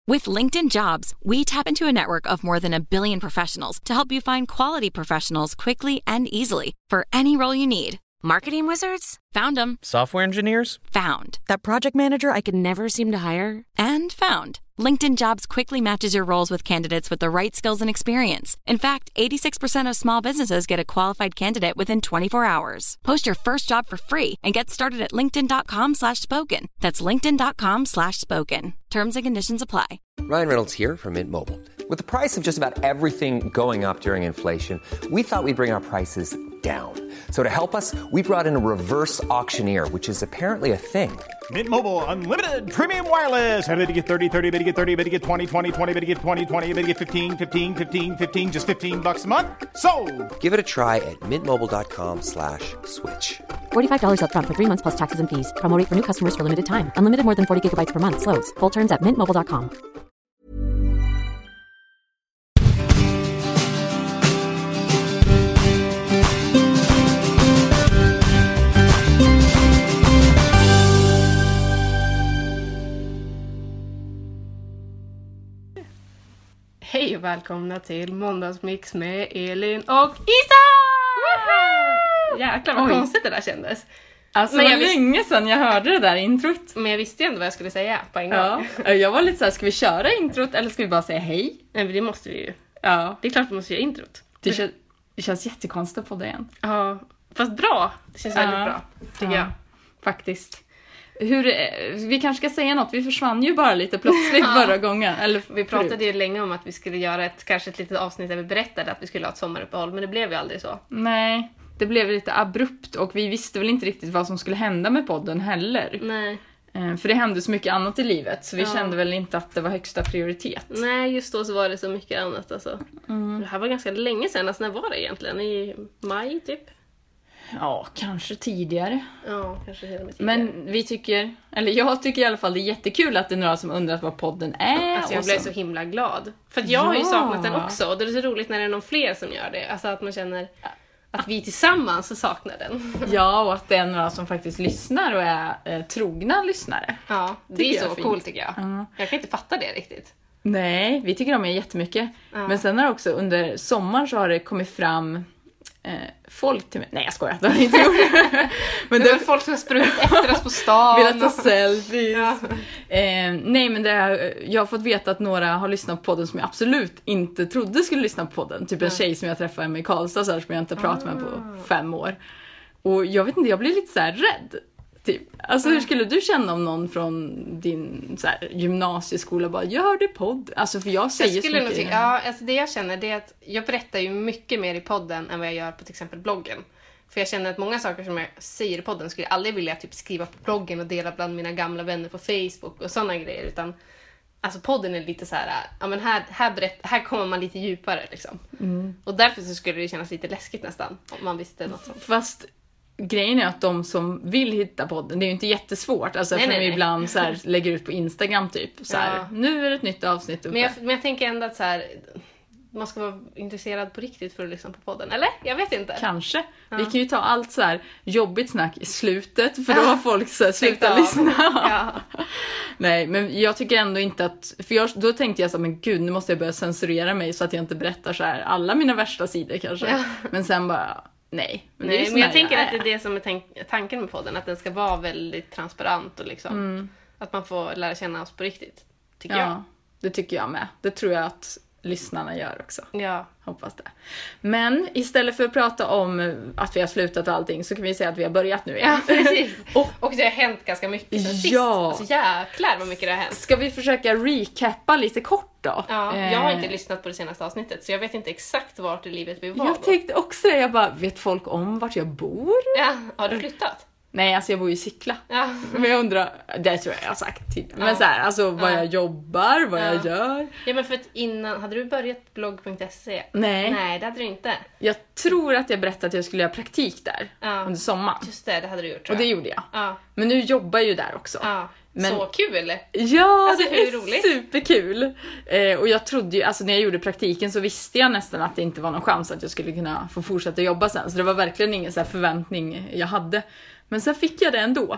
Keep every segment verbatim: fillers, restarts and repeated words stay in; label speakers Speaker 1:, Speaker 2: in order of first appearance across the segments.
Speaker 1: With LinkedIn Jobs, we tap into a network of more than a billion professionals to help you find quality professionals quickly and easily for any role you need. Marketing wizards? Found them.
Speaker 2: Software engineers?
Speaker 1: Found. That project manager I could never seem to hire? And found. LinkedIn Jobs quickly matches your roles with candidates with the right skills and experience. In fact, eighty-six percent of small businesses get a qualified candidate within twenty-four hours. Post your first job for free and get started at linkedin.com slash spoken. That's linkedin.com slash spoken. Terms and conditions apply.
Speaker 3: Ryan Reynolds here from Mint Mobile. With the price of just about everything going up during inflation, we thought we'd bring our prices down. So to help us, we brought in a reverse auctioneer, which is apparently a thing.
Speaker 4: Mint Mobile Unlimited Premium Wireless. How to get thirty, thirty, how to get thirty, how to get twenty, twenty, twenty, how to get twenty, twenty, how to get fifteen, fifteen, fifteen, fifteen, just fifteen bucks a month? Sold!
Speaker 3: Give it a try at mintmobile.com slash switch.
Speaker 5: forty-five dollars up front for three months plus taxes and fees. Promo rate for new customers for limited time. Unlimited more than forty gigabytes per month. Slows full terms at mint mobile dot com.
Speaker 6: Hej och välkomna till Måndagsmix med Elin och Isa! Jäklar vad
Speaker 7: Oj.
Speaker 6: konstigt det där kändes.
Speaker 7: Alltså
Speaker 6: Men
Speaker 7: det
Speaker 6: jag
Speaker 7: var
Speaker 6: visst-
Speaker 7: länge sedan jag hörde det där introt.
Speaker 6: Men jag visste ju ändå vad jag skulle säga på en gång.
Speaker 7: Ja. Jag var lite såhär, ska vi köra introt eller ska vi bara säga hej?
Speaker 6: Nej, men det måste vi ju.
Speaker 7: Ja.
Speaker 6: Det är klart vi måste göra introt.
Speaker 7: Det, kän- det känns jättekonstigt på det igen.
Speaker 6: Ja, fast bra. Det känns väldigt
Speaker 7: Ja.
Speaker 6: bra, tycker
Speaker 7: Ja.
Speaker 6: jag.
Speaker 7: Faktiskt. Hur, eh, vi kanske ska säga något, vi försvann ju bara lite plötsligt
Speaker 6: Ja.
Speaker 7: förra gången. Eller
Speaker 6: Vi pratade
Speaker 7: förut.
Speaker 6: ju länge om att vi skulle göra ett, kanske ett litet avsnitt där vi berättade att vi skulle ha ett sommaruppehåll, men det blev ju aldrig så.
Speaker 7: Nej, det blev lite abrupt och vi visste väl inte riktigt vad som skulle hända med podden heller.
Speaker 6: Nej,
Speaker 7: Eh, För det hände så mycket annat i livet så vi
Speaker 6: Ja.
Speaker 7: kände väl inte att det var högsta prioritet.
Speaker 6: Nej, just då så var det så mycket annat alltså.
Speaker 7: Mm.
Speaker 6: Det här var ganska länge sedan, alltså när var det egentligen? I maj typ?
Speaker 7: Ja, kanske tidigare.
Speaker 6: Ja, kanske till och med tidigare.
Speaker 7: Men vi tycker, eller jag tycker i alla fall det är jättekul att det är några som undrat vad podden är.
Speaker 6: Alltså jag
Speaker 7: och
Speaker 6: blev
Speaker 7: så-
Speaker 6: så himla glad. För att jag har ju
Speaker 7: Ja.
Speaker 6: saknat den också. Och det är så roligt när det är någon fler som gör det. Alltså att man känner att vi tillsammans saknar den.
Speaker 7: Ja, och att det är några som faktiskt lyssnar och är eh, trogna lyssnare.
Speaker 6: Ja, det
Speaker 7: Tycker
Speaker 6: är
Speaker 7: jag
Speaker 6: så
Speaker 7: är fint.
Speaker 6: coolt tycker jag.
Speaker 7: Ja.
Speaker 6: Jag kan inte fatta det riktigt.
Speaker 7: Nej, vi tycker om er jättemycket.
Speaker 6: Ja.
Speaker 7: Men sen har också under sommaren så har det kommit fram eh, folk till mig. Nej, jag skojar. Det har det inte gjort. Men
Speaker 6: Det
Speaker 7: det
Speaker 6: var folk som har sprungit efter oss på stan.
Speaker 7: velat ta selfies.
Speaker 6: Ja.
Speaker 7: Eh, nej, men det är, jag har fått veta att några har lyssnat på podden som jag absolut inte trodde skulle lyssna på podden. Typ en tjej som jag träffade med i Karlstad så här, som jag inte pratat med på fem år. Och jag vet inte, jag blir lite så här rädd. Typ. Alltså hur skulle du känna om någon från din så här, gymnasieskola bara, jag hörde podd. Alltså för jag säger
Speaker 6: Jag skulle
Speaker 7: så
Speaker 6: nog
Speaker 7: mycket.
Speaker 6: tycka, ja, alltså det jag känner det är att jag berättar ju mycket mer i podden än vad jag gör på till exempel bloggen. För jag känner att många saker som jag säger i podden skulle jag aldrig vilja typ skriva på bloggen och dela bland mina gamla vänner på Facebook och sådana grejer. Utan alltså podden är lite så här, ja men här, här, berätt, här kommer man lite djupare liksom.
Speaker 7: Mm.
Speaker 6: Och därför så skulle det kännas lite läskigt nästan om man visste något sånt.
Speaker 7: Fast grejen är att de som vill hitta podden, det är ju inte jättesvårt. Alltså
Speaker 6: Nej,
Speaker 7: eftersom
Speaker 6: nej,
Speaker 7: vi
Speaker 6: nej.
Speaker 7: ibland så här, lägger ut på Instagram typ. Så här,
Speaker 6: Ja.
Speaker 7: nu är det ett nytt avsnitt uppe.
Speaker 6: Men jag, men jag tänker ändå att så här, man ska vara intresserad på riktigt för att lyssna på podden. Eller? Jag vet inte.
Speaker 7: Kanske.
Speaker 6: Ja.
Speaker 7: Vi kan ju ta allt så här jobbigt snack i slutet för då har folk så här,
Speaker 6: Stängt
Speaker 7: slutat
Speaker 6: av.
Speaker 7: lyssna.
Speaker 6: Ja.
Speaker 7: Nej, men jag tycker ändå inte att, för jag, då tänkte jag så här, men gud, nu måste jag börja censurera mig så att jag inte berättar så här alla mina värsta sidor kanske.
Speaker 6: Ja.
Speaker 7: Men sen bara, nej. Men det är ju
Speaker 6: Nej,
Speaker 7: så
Speaker 6: men jag
Speaker 7: här
Speaker 6: tänker att det
Speaker 7: är.
Speaker 6: är det som är tänk- tanken med podden. Att den ska vara väldigt transparent och liksom.
Speaker 7: Mm.
Speaker 6: Att man får lära känna oss på riktigt. Tycker
Speaker 7: Ja, det tycker jag med. Det tror jag att lyssnarna gör också.
Speaker 6: jag. Ja.
Speaker 7: Hoppas det. Men istället för att prata om att vi har slutat och allting så kan vi säga att vi har börjat nu igen.
Speaker 6: Ja, precis.
Speaker 7: Och-
Speaker 6: Och det har hänt ganska mycket sen sist.
Speaker 7: Ja.
Speaker 6: Alltså jäklar vad mycket det har hänt.
Speaker 7: Ska vi försöka recappa lite kort då?
Speaker 6: Ja, jag har
Speaker 7: Eh,
Speaker 6: inte lyssnat på det senaste avsnittet så jag vet inte exakt vart i livet vi var
Speaker 7: Jag
Speaker 6: då.
Speaker 7: tänkte också det, jag bara, vet folk om vart jag bor?
Speaker 6: Ja, har du flyttat?
Speaker 7: Nej, alltså jag bor ju i Sickla.
Speaker 6: Ja.
Speaker 7: Men jag undrar, det tror jag jag har sagt tidigare. Men
Speaker 6: Ja.
Speaker 7: så här, alltså vad
Speaker 6: Ja.
Speaker 7: jag jobbar, vad
Speaker 6: Ja.
Speaker 7: jag gör.
Speaker 6: Ja, men för att innan, hade du börjat blogg punkt se?
Speaker 7: Nej.
Speaker 6: Nej, det hade du inte.
Speaker 7: Jag tror att jag berättade att jag skulle göra praktik där
Speaker 6: Ja.
Speaker 7: under sommaren.
Speaker 6: Just det, det hade du gjort tror
Speaker 7: Och det
Speaker 6: jag.
Speaker 7: gjorde jag.
Speaker 6: Ja.
Speaker 7: Men nu jobbar jag ju där också.
Speaker 6: Ja.
Speaker 7: Men-
Speaker 6: Så kul!
Speaker 7: Ja,
Speaker 6: Alltså,
Speaker 7: det
Speaker 6: hur
Speaker 7: är
Speaker 6: roligt?
Speaker 7: superkul. Eh, och jag trodde ju, alltså när jag gjorde praktiken så visste jag nästan att det inte var någon chans att jag skulle kunna få fortsätta jobba sen. Så det var verkligen ingen så här förväntning jag hade. Men sen fick jag det ändå.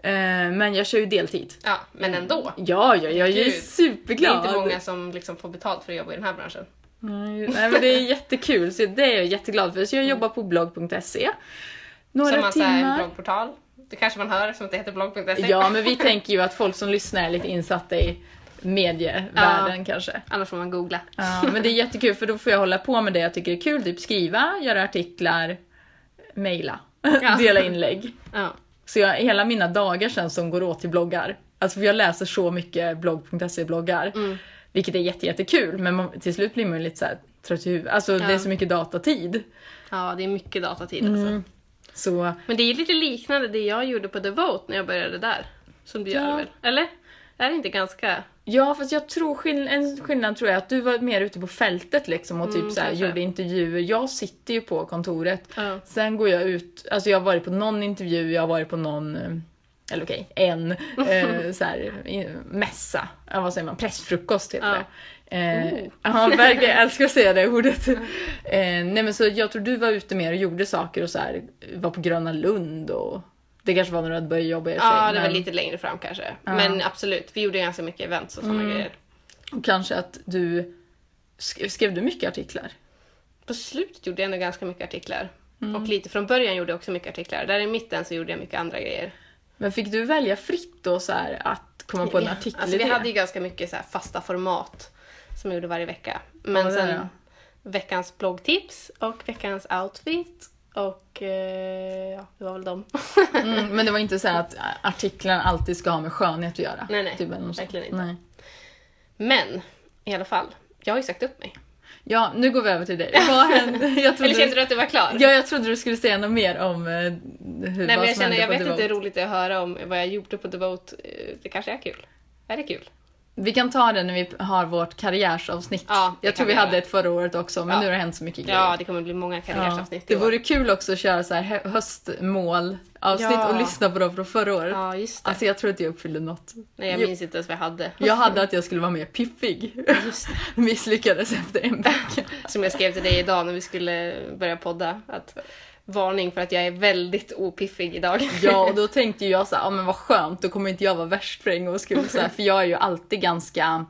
Speaker 7: Men jag kör ju deltid.
Speaker 6: Ja, men ändå.
Speaker 7: Ja, ja jag är ju superglad.
Speaker 6: Det är inte många som liksom får betalt för att jobba i den här branschen.
Speaker 7: Nej, nej men det är jättekul. Så det är jag jätteglad för. Så jag jobbar på blogg punkt se. Några
Speaker 6: som man
Speaker 7: timmar.
Speaker 6: säger en bloggportal. Det kanske man hör som att det heter blogg punkt se.
Speaker 7: Ja, men vi tänker ju att folk som lyssnar är lite insatta i medievärlden ja, kanske.
Speaker 6: Annars får man googla.
Speaker 7: Ja, men det är jättekul för då får jag hålla på med det jag tycker är kul. Typ skriva, göra artiklar, mejla, ja. dela inlägg.
Speaker 6: Ja.
Speaker 7: Så jag, hela mina dagar sen som går åt till bloggar. Alltså för jag läser så mycket blogg punkt se-bloggar. Mm. Vilket är jätte, jättekul. Men man, till slut blir man ju lite så här trött i huvudet. Alltså ja. det är så mycket datatid.
Speaker 6: Ja, det är mycket datatid
Speaker 7: mm.
Speaker 6: alltså.
Speaker 7: Så.
Speaker 6: Men det är lite liknande det jag gjorde på Devote när jag började där. Som du
Speaker 7: ja.
Speaker 6: gör väl? Eller? Är det inte ganska...
Speaker 7: Ja, fast jag tror skill- en skillnad tror jag att du var mer ute på fältet liksom och typ mm, så här, gjorde intervjuer. Jag sitter ju på kontoret.
Speaker 6: Ja.
Speaker 7: Sen går jag ut, alltså jag har varit på någon intervju, jag har varit på någon, eller okej, okay, en eh, så här, mässa, ja, vad säger man, pressfrukost heter
Speaker 6: ja.
Speaker 7: det. Eh,
Speaker 6: oh.
Speaker 7: Ja, verkligen, jag älskar att säga det ordet. eh, nej men så jag tror du var ute mer och gjorde saker och så här, var på Gröna Lund och... Det kanske var när du hade börjat jobba i sig.
Speaker 6: Ja, det
Speaker 7: men...
Speaker 6: var lite längre fram kanske.
Speaker 7: Ja.
Speaker 6: Men absolut, vi gjorde ganska mycket events och sådana
Speaker 7: mm.
Speaker 6: grejer.
Speaker 7: Och kanske att du... Skrev, skrev du mycket artiklar?
Speaker 6: På slutet gjorde jag ändå ganska mycket artiklar.
Speaker 7: Mm.
Speaker 6: Och lite från början gjorde jag också mycket artiklar. Där i mitten så gjorde jag mycket andra grejer.
Speaker 7: Men fick du välja fritt då så här, att komma på en artikel?
Speaker 6: Alltså vi hade ju ganska mycket så här fasta format som jag gjorde varje vecka. Men ja, sen det. veckans bloggtips och veckans outfit... Och eh, ja, det var väl dem.
Speaker 7: mm, men det var inte så här att artiklarna alltid ska ha med skönhet att göra.
Speaker 6: Nej, nej.
Speaker 7: Typ
Speaker 6: verkligen inte.
Speaker 7: Nej.
Speaker 6: Men i alla fall, jag har ju sagt upp mig.
Speaker 7: Ja, nu går vi över till dig. Vad hände? Jag
Speaker 6: Eller kände du att du var klar?
Speaker 7: Ja, jag trodde du skulle säga något mer om eh, hur
Speaker 6: Nej, men jag känner, jag vet inte, det är roligt att höra om vad jag gjorde på Devote. Det kanske är kul. Är det kul?
Speaker 7: Vi kan ta det när vi har vårt karriärsavsnitt.
Speaker 6: Ja,
Speaker 7: jag tror vi hade ett förra året också, men ja. nu har det hänt så mycket grejer.
Speaker 6: Ja, det kommer bli många karriärsavsnitt.
Speaker 7: Ja. Det vore kul också att köra så här höstmål-avsnitt ja. och lyssna på dem från förra året.
Speaker 6: Ja, just det.
Speaker 7: Alltså jag tror att jag uppfyllde något.
Speaker 6: Nej, jag minns inte ens vad jag hade.
Speaker 7: Jag hade att jag skulle vara mer piffig.
Speaker 6: Just det.
Speaker 7: Misslyckades efter en vecka.
Speaker 6: Som jag skrev till dig idag när vi skulle börja podda. Att... Varning för att jag är väldigt opiffig idag.
Speaker 7: Ja, och då tänkte jag så här, ja men vad skönt, då kommer inte jag vara värst för en gångs skull. Så här, för jag är ju alltid ganska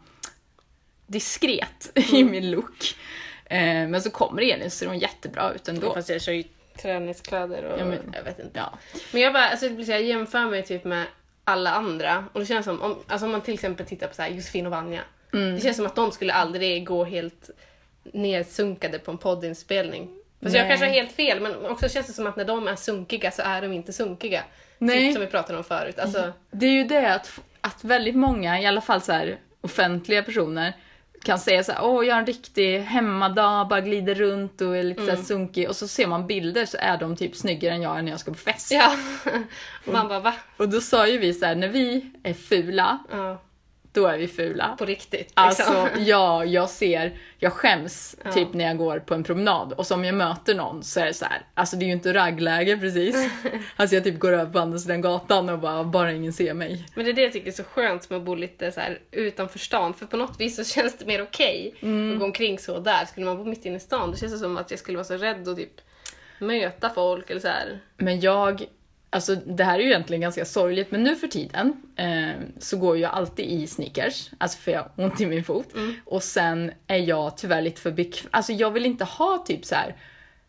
Speaker 7: diskret mm. i min look. Eh, men så kommer Elin så ser hon jättebra ut ändå.
Speaker 6: Ja, fast jag kör ju träningskläder och
Speaker 7: ja, men,
Speaker 6: jag vet inte.
Speaker 7: Ja.
Speaker 6: Men jag bara, alltså jag jämför mig typ med alla andra. Och det känns som, om, alltså om man till exempel tittar på så här Josefin och Vanja. Mm. Det känns som att de skulle aldrig gå helt nedsunkade på en poddinspelning. Fast jag kanske har helt fel, men också känns det som att när de är sunkiga så är de inte sunkiga. Nej. Typ som vi pratade om förut. Alltså...
Speaker 7: Det är ju det att, att väldigt många, i alla fall så här offentliga personer, kan säga så här: åh, jag har en riktig hemmadag, bara glider runt och är lite mm. så här sunkig. Och så ser man bilder så är de typ snyggare än jag är när jag ska på fest.
Speaker 6: Ja, och man bara va?
Speaker 7: Och då sa ju vi så här, när vi är fula... Ja. Då är vi fula.
Speaker 6: På riktigt. Liksom.
Speaker 7: Alltså, ja, jag ser, jag skäms ja. typ när jag går på en promenad. Och som jag möter någon så är det så här, alltså det är ju inte raggläge precis. Alltså jag typ går över på andra sidan gatan och bara, bara ingen ser mig.
Speaker 6: Men det är det jag tycker är så skönt med att bo lite så här utanför stan. För på något vis så känns det mer okej okay mm. att gå omkring så där. Skulle man bo mitt inne i stan, det känns det som att jag skulle vara så rädd och typ möta folk eller så här.
Speaker 7: Men jag... Alltså det här är ju egentligen ganska sorgligt, men nu för tiden eh, så går jag alltid i sneakers, alltså för jag har ont i min fot. Mm. Och sen är jag tyvärr lite för bekväm. Alltså jag vill inte ha typ så här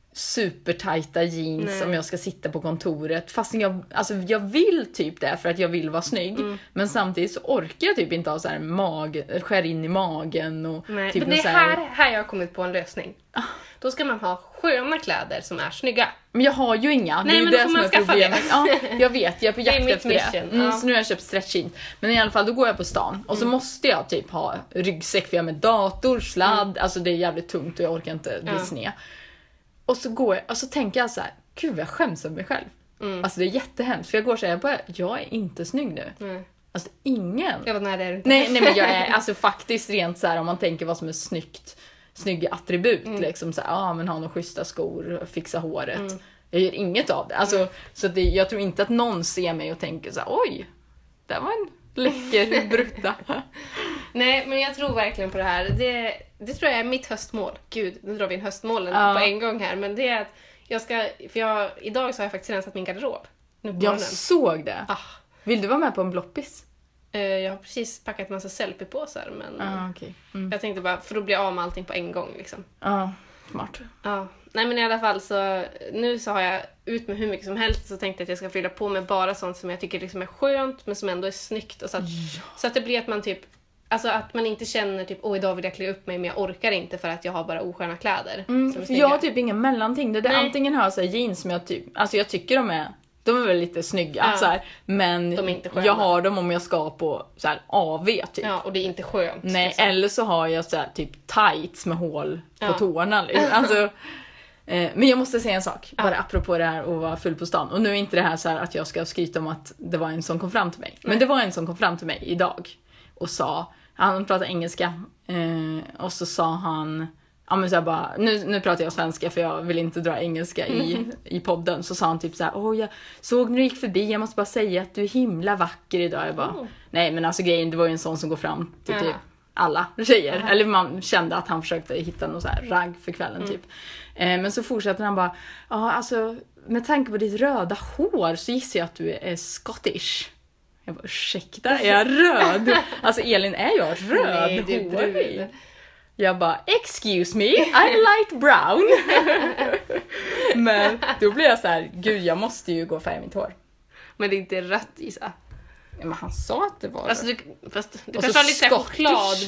Speaker 7: supertajta jeans. Nej. Om jag ska sitta på kontoret. Fast jag, alltså jag vill typ det för att jag vill vara snygg. Mm. Men samtidigt så orkar jag typ inte ha så här mag, skär in i magen. Och
Speaker 6: Nej,
Speaker 7: typ
Speaker 6: men det är
Speaker 7: så här...
Speaker 6: här, här jag har kommit på en lösning. Ah. Då ska man ha sköna kläder som är snygga.
Speaker 7: Men jag har ju inga.
Speaker 6: Nej,
Speaker 7: det är
Speaker 6: men
Speaker 7: ju
Speaker 6: då
Speaker 7: det
Speaker 6: får
Speaker 7: som
Speaker 6: man
Speaker 7: är problemet.
Speaker 6: det.
Speaker 7: Ja, jag vet, jag är på jakt efter det. Mm,
Speaker 6: ja.
Speaker 7: Så nu har jag köpt stretch jeans. Men i alla fall, då går jag på stan. Och så mm. måste jag typ ha ryggsäck, för jag har med dator, sladd. Mm. Alltså det är jävligt tungt och jag orkar inte bli ja. sned. Och så går jag, och så tänker jag så här: gud vad jag skäms av mig själv. Mm. Alltså det är jättehemskt. För jag går så här, jag bara, jag är inte snygg nu. Mm. Alltså ingen.
Speaker 6: Jag bara, nej det är du inte.
Speaker 7: Nej, nej men jag är alltså faktiskt rent så här, om man tänker vad som är snyggt. Snygga attribut, mm. liksom så här, ja men ha några schyssta skor, fixa håret. Mm. Jag gör inget av det. Alltså, mm. så det, jag tror inte att någon ser mig och tänker så här: oj, det var en läcker brutta.
Speaker 6: Nej, men jag tror verkligen på det här. Det, det tror jag är mitt höstmål. Gud, nu drar vi in höstmålen
Speaker 7: ja.
Speaker 6: på en gång här. Men det är att jag ska, för jag, idag så har jag faktiskt rensat min garderob.
Speaker 7: Jag såg det.
Speaker 6: Ah.
Speaker 7: Vill du vara med på en bloppis?
Speaker 6: Uh, jag har precis packat massa selfie-påsar, men
Speaker 7: Ah, okay. mm.
Speaker 6: jag tänkte bara, för då blir jag av med allting på en gång liksom.
Speaker 7: Ja, ah, smart.
Speaker 6: Ja, nej men i alla fall så nu så har jag ut med hur mycket som helst, så tänkte jag att jag ska fylla på med bara sånt som jag tycker liksom är skönt men som ändå är snyggt, och så att, ja. så att det blir att man typ, alltså att man inte känner typ, åh idag vill jag klä upp mig men jag orkar inte för att jag har bara osköna kläder.
Speaker 7: Mm, för jag har typ inga mellanting. Det är antingen har jag så här jeans som jag typ, alltså jag tycker de är de är väl lite snygga ja. så här, men
Speaker 6: de är inte sköna.
Speaker 7: Jag har dem om jag ska på så här A V typ.
Speaker 6: Ja, och det är inte skönt.
Speaker 7: Nej, liksom. Eller så har jag så här typ tights med hål på
Speaker 6: ja.
Speaker 7: tårna liksom. Alltså eh, men jag måste säga en sak, bara ja. apropå det här att vara full på stan. Och nu är inte det här så här att jag ska skryta om att det var en som kom fram till mig. Nej. Men det var en som kom fram till mig idag och sa, han pratade engelska eh, och så sa han, ja men så här bara, nu, nu pratar jag svenska för jag vill inte dra engelska i, mm. i podden. Så sa han typ så här, åh jag såg när du gick förbi, jag måste bara säga att du är himla vacker idag. Jag bara, oh. nej men alltså grejen, det var ju en sån som går fram till typ alla tjejer. Uh-huh. Eller man kände att han försökte hitta någon så här ragg för kvällen mm. typ. Eh, men så fortsätter han bara, ja alltså med tanke på ditt röda hår så gissar jag att du är Scottish. Jag bara, ursäkta, är jag röd? Alltså Elin, är jag röd?
Speaker 6: Nej, du är brun.
Speaker 7: Jag bara, excuse me, I'm light brown. Men då blir jag så här, gud jag måste ju gå och färga mitt hår.
Speaker 6: Men det är inte rött, Isa.
Speaker 7: Ja, men han sa att det var
Speaker 6: alltså, du, fast det
Speaker 7: och
Speaker 6: kanske var lite choklad.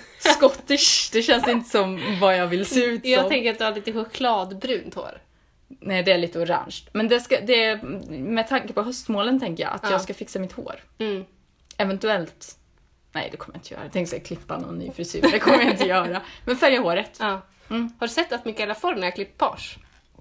Speaker 7: Scottish, det känns inte som vad jag vill se ut som.
Speaker 6: Jag tänker att du har lite chokladbrunt hår.
Speaker 7: Nej, det är lite orange. Men det ska, det är, med tanke på höstmålen tänker jag att ja. jag ska fixa mitt hår.
Speaker 6: Mm.
Speaker 7: Eventuellt. Nej, det kommer jag inte göra. Jag tänkte säga klippa någon ny frisyr. Det kommer jag inte göra. Men färga håret.
Speaker 6: Ja. Mm. Har du sett att Michaela Forni har klippt page?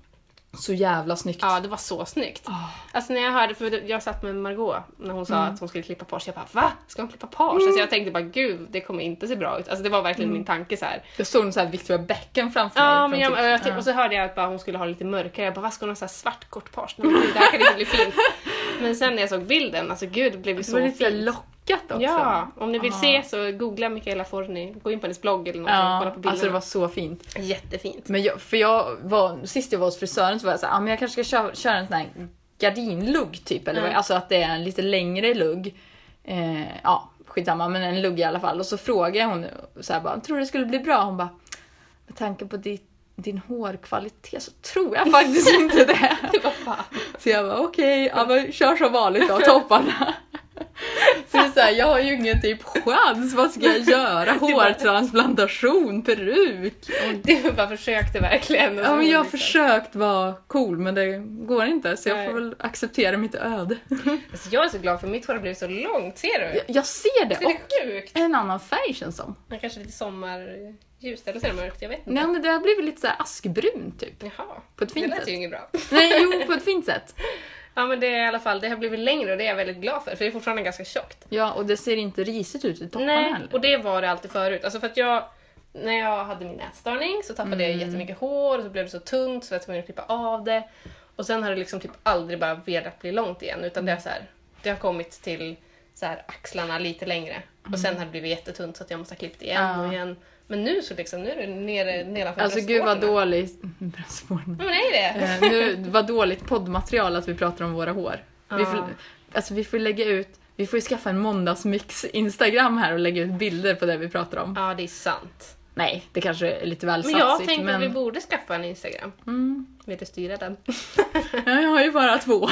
Speaker 7: Så jävla snyggt.
Speaker 6: Ja, det var så snyggt. Oh. Alltså när jag hörde, för jag satt med Margot när hon sa mm. att hon skulle klippa page. Jag bara, va? Ska hon klippa page? Mm. Alltså jag tänkte bara, gud, det kommer inte se bra ut. Alltså det var verkligen mm. min tanke så här.
Speaker 7: Jag såg en så här Victoria Beckham framför
Speaker 6: ja,
Speaker 7: mig.
Speaker 6: Men jag, jag, jag, och så hörde jag att bara, hon skulle ha lite mörkare. Jag bara, vad ska hon ha så här svart kort page? Nej, det här kan inte bli fint. Men sen när jag såg bilden, alltså gud, det blev det så fint.
Speaker 7: Det var lite lockat också.
Speaker 6: Ja, om ni vill Aha. se så googla Michaela Forni. Gå in på hennes blogg eller något ja, och kolla på bilderna.
Speaker 7: Alltså det var så fint.
Speaker 6: Jättefint.
Speaker 7: Men jag, för jag var, sist jag var hos frisören så var jag så här, ah, men jag kanske ska köra, köra en sån här gardinlugg typ. Eller mm. alltså att det är en lite längre lugg. Eh, ja, skitsamma, men en lugg i alla fall. Och så frågade hon så här bara, tror du det skulle bli bra? Hon bara, med tanke på ditt din hårkvalitet så tror jag faktiskt inte det.
Speaker 6: Det var fan.
Speaker 7: Så jag bara okej, okay, ja, men kör som vanligt då, topparna. Så det är så här, jag har ju ingen typ chans. Vad ska jag göra? Hårtransplantation, peruk.
Speaker 6: Du bara försökte verkligen.
Speaker 7: Ja, men jag har liksom försökt vara cool, men det går inte. Så jag får väl acceptera mitt öde.
Speaker 6: Alltså, jag är så glad för mitt hår har blivit så långt. Ser du?
Speaker 7: Jag, jag ser det.
Speaker 6: Ser det sjukt?
Speaker 7: En annan färg känns som.
Speaker 6: Men kanske lite sommarljus eller ser det mörkt, jag vet inte.
Speaker 7: Nej, men det har blivit lite så här askbrunt typ.
Speaker 6: Jaha.
Speaker 7: På ett fint
Speaker 6: det
Speaker 7: sätt.
Speaker 6: Det lät ju inget bra.
Speaker 7: Nej, jo, på ett fint sätt.
Speaker 6: Ja, men det är i alla fall, det har blivit längre och det är jag väldigt glad för. För det är fortfarande ganska tjockt.
Speaker 7: Ja, och det ser inte risigt ut i topparna
Speaker 6: Nej,
Speaker 7: heller.
Speaker 6: och det var det alltid förut. Alltså för att jag, när jag hade min ätstörning så tappade mm. jag jättemycket hår. Och så blev det så tunt så jag var tvungen att klippa av det. Och sen har det liksom typ aldrig bara velat bli långt igen. Utan det, är så här, det har kommit till så här axlarna lite längre. Mm. Och sen har det blivit jättetunt så att jag måste ha klippt igen ja. och igen. Men nu så liksom, nu är det nere nedanför
Speaker 7: alltså gud vad dåligt bröstvården.
Speaker 6: Men är det?
Speaker 7: Eh, nu vad dåligt poddmaterial att vi pratar om våra hår. Ah. Vi får, alltså vi får lägga ut, vi får ju skaffa en måndagsmix Instagram här och lägga ut bilder på det vi pratar om.
Speaker 6: Ja, det är sant.
Speaker 7: Nej, det kanske är lite väl
Speaker 6: satsigt. Men jag tänkte
Speaker 7: men...
Speaker 6: att vi borde skaffa en Instagram.
Speaker 7: Mm.
Speaker 6: Vill du styra den?
Speaker 7: Ja, jag har ju bara två.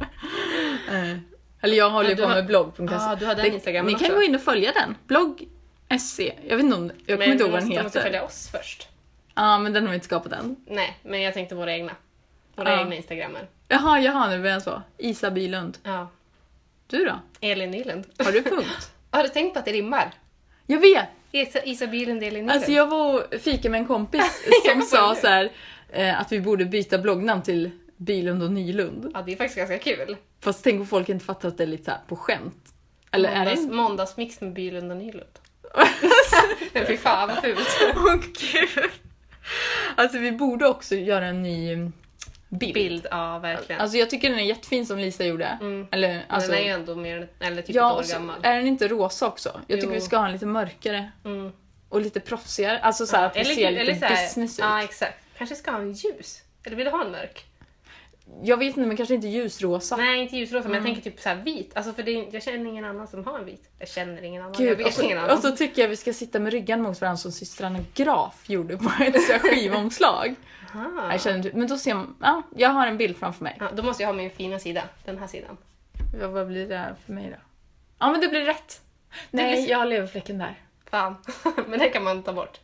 Speaker 7: eh, eller jag håller ju ja, på har... med blogg punkt se.
Speaker 6: Ja, ah, du har den Instagram
Speaker 7: Ni
Speaker 6: också.
Speaker 7: kan gå in och följa den. Blogg S C. Jag vet inte om jag kommer inte ihåg vad den heter. Men
Speaker 6: måste följa oss först.
Speaker 7: Ja, ah, men den har vi inte skapat än.
Speaker 6: Nej, men jag tänkte våra egna. Våra ah. egna Instagrammer.
Speaker 7: Jaha, jaha, nu blir jag så. Isa Bylund.
Speaker 6: Ja.
Speaker 7: Du då?
Speaker 6: Elin Nylund.
Speaker 7: Har du punkt?
Speaker 6: Har du tänkt på att det rimmar?
Speaker 7: Jag vet.
Speaker 6: Isa, Isa Bylund, Elin Nylund.
Speaker 7: Alltså jag var och fika med en kompis som sa så här, eh, att vi borde byta bloggnamn till Bylund och Nylund.
Speaker 6: Ja, det är faktiskt ganska kul.
Speaker 7: Fast tänk om folk inte fattar att det är lite så här på skämt. Eller
Speaker 6: Måndags,
Speaker 7: är det en...
Speaker 6: måndagsmix med Bylund och Nylund. Fy fan vad fult.
Speaker 7: Åh gud. Alltså vi borde också göra en ny bild.
Speaker 6: Bild, ja verkligen.
Speaker 7: Alltså jag tycker den är jättefin som Lisa gjorde.
Speaker 6: Mm.
Speaker 7: Eller, alltså...
Speaker 6: Den är ju ändå mer, eller typ
Speaker 7: ja,
Speaker 6: ett år gammal.
Speaker 7: Är den inte rosa också? Jag tycker
Speaker 6: jo.
Speaker 7: vi ska ha en lite mörkare.
Speaker 6: Mm.
Speaker 7: Och lite proffsigare. Alltså så här,
Speaker 6: ja,
Speaker 7: att vi
Speaker 6: eller,
Speaker 7: ser lite
Speaker 6: eller så här,
Speaker 7: business ut.
Speaker 6: Ja exakt. Kanske ska ha en ljus. Eller vill du ha en mörk?
Speaker 7: Jag vet inte, men kanske inte ljusrosa.
Speaker 6: Nej, inte ljusrosa, men
Speaker 7: Mm.
Speaker 6: jag tänker typ så här vit. Alltså för det, jag känner ingen annan som har en vit. Jag känner ingen annan.
Speaker 7: Gud,
Speaker 6: jag vet
Speaker 7: och, så,
Speaker 6: ingen annan.
Speaker 7: och så tycker jag vi ska sitta med ryggen mot varandra som systrarna Graf gjorde på ett så här skivomslag.
Speaker 6: Aha.
Speaker 7: Jag känner, men då ser man, ja, jag har en bild framför mig.
Speaker 6: Ja, då måste jag ha min fina sida. Den här sidan.
Speaker 7: Ja, vad blir det för mig då? Ja, men det blir rätt. Nej,
Speaker 6: blir-
Speaker 7: jag har leverfläcken där.
Speaker 6: Fan. Men det kan man ta bort.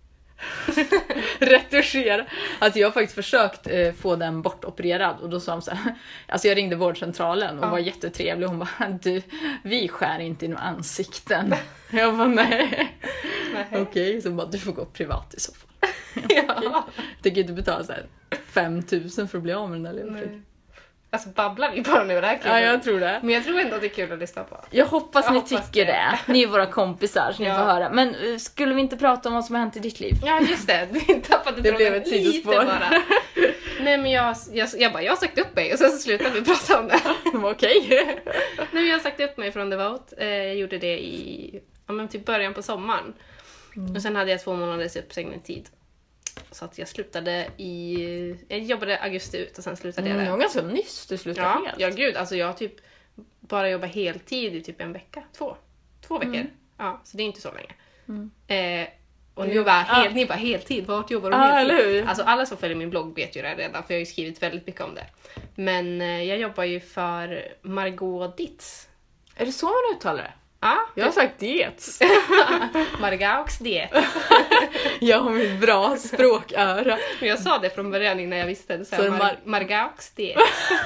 Speaker 7: Retuschera. Alltså jag har faktiskt försökt eh, få den bortopererad och då sa de så här, alltså jag ringde vårdcentralen och
Speaker 6: Ja.
Speaker 7: var jättetrevlig och hon bara, du, vi skär inte i några ansikten. Jag bara, nej.
Speaker 6: Nej.
Speaker 7: Okej, så bara, du får gå privat i så fall.
Speaker 6: Ja.
Speaker 7: Tänker inte betala så här fem tusen för att bli av med den där leverfläcken.
Speaker 6: Alltså babblar vi bara nu? Det här är kul.
Speaker 7: Ja, jag tror det.
Speaker 6: Men jag tror ändå att det är kul att lyssna på.
Speaker 7: Jag hoppas
Speaker 6: Jag
Speaker 7: ni
Speaker 6: hoppas
Speaker 7: tycker
Speaker 6: det.
Speaker 7: det. Ni är våra kompisar så ni
Speaker 6: Ja.
Speaker 7: får höra. Men eh, skulle vi inte prata om vad som har hänt i ditt liv?
Speaker 6: Ja, just det. Vi tappade
Speaker 7: Det blev
Speaker 6: tråden
Speaker 7: ett sidospår.
Speaker 6: lite bara. Nej, men jag, jag, jag bara, jag har sagt upp mig och sen så slutade vi prata om det.
Speaker 7: Okej.
Speaker 6: Nej, men jag har sagt upp mig från Devote. Eh, Jag gjorde det i ja, men typ början på sommaren.
Speaker 7: Mm.
Speaker 6: Och sen hade jag två månaders uppsägningstid. Så att jag slutade i... Jag jobbade augusti ut och sen slutade
Speaker 7: Mm,
Speaker 6: jag
Speaker 7: det
Speaker 6: där.
Speaker 7: var ganska nyss du slutade
Speaker 6: Ja,
Speaker 7: helt.
Speaker 6: ja, gud. Alltså jag har typ bara jobbat heltid i typ en vecka. Två. Två veckor.
Speaker 7: Mm.
Speaker 6: Ja, så det är inte så länge. Eh, och
Speaker 7: Du
Speaker 6: nu
Speaker 7: jobbar-
Speaker 6: bara,
Speaker 7: ah.
Speaker 6: helt, ni bara heltid. Vart jobbar du
Speaker 7: Ah,
Speaker 6: heltid?
Speaker 7: eller hur?
Speaker 6: Alltså alla som följer min blogg vet ju det här redan. För jag har ju skrivit väldigt mycket om det. Men eh, jag jobbar ju för Margot Dietz.
Speaker 7: Är det så man uttalar det?
Speaker 6: Ja,
Speaker 7: Jag har sagt diet.
Speaker 6: Margaux diet.
Speaker 7: Jag har mitt bra språköra.
Speaker 6: Men jag sa det från början innan jag visste det. Så
Speaker 7: Så
Speaker 6: här,
Speaker 7: Mar-
Speaker 6: Mar- Margaux diet.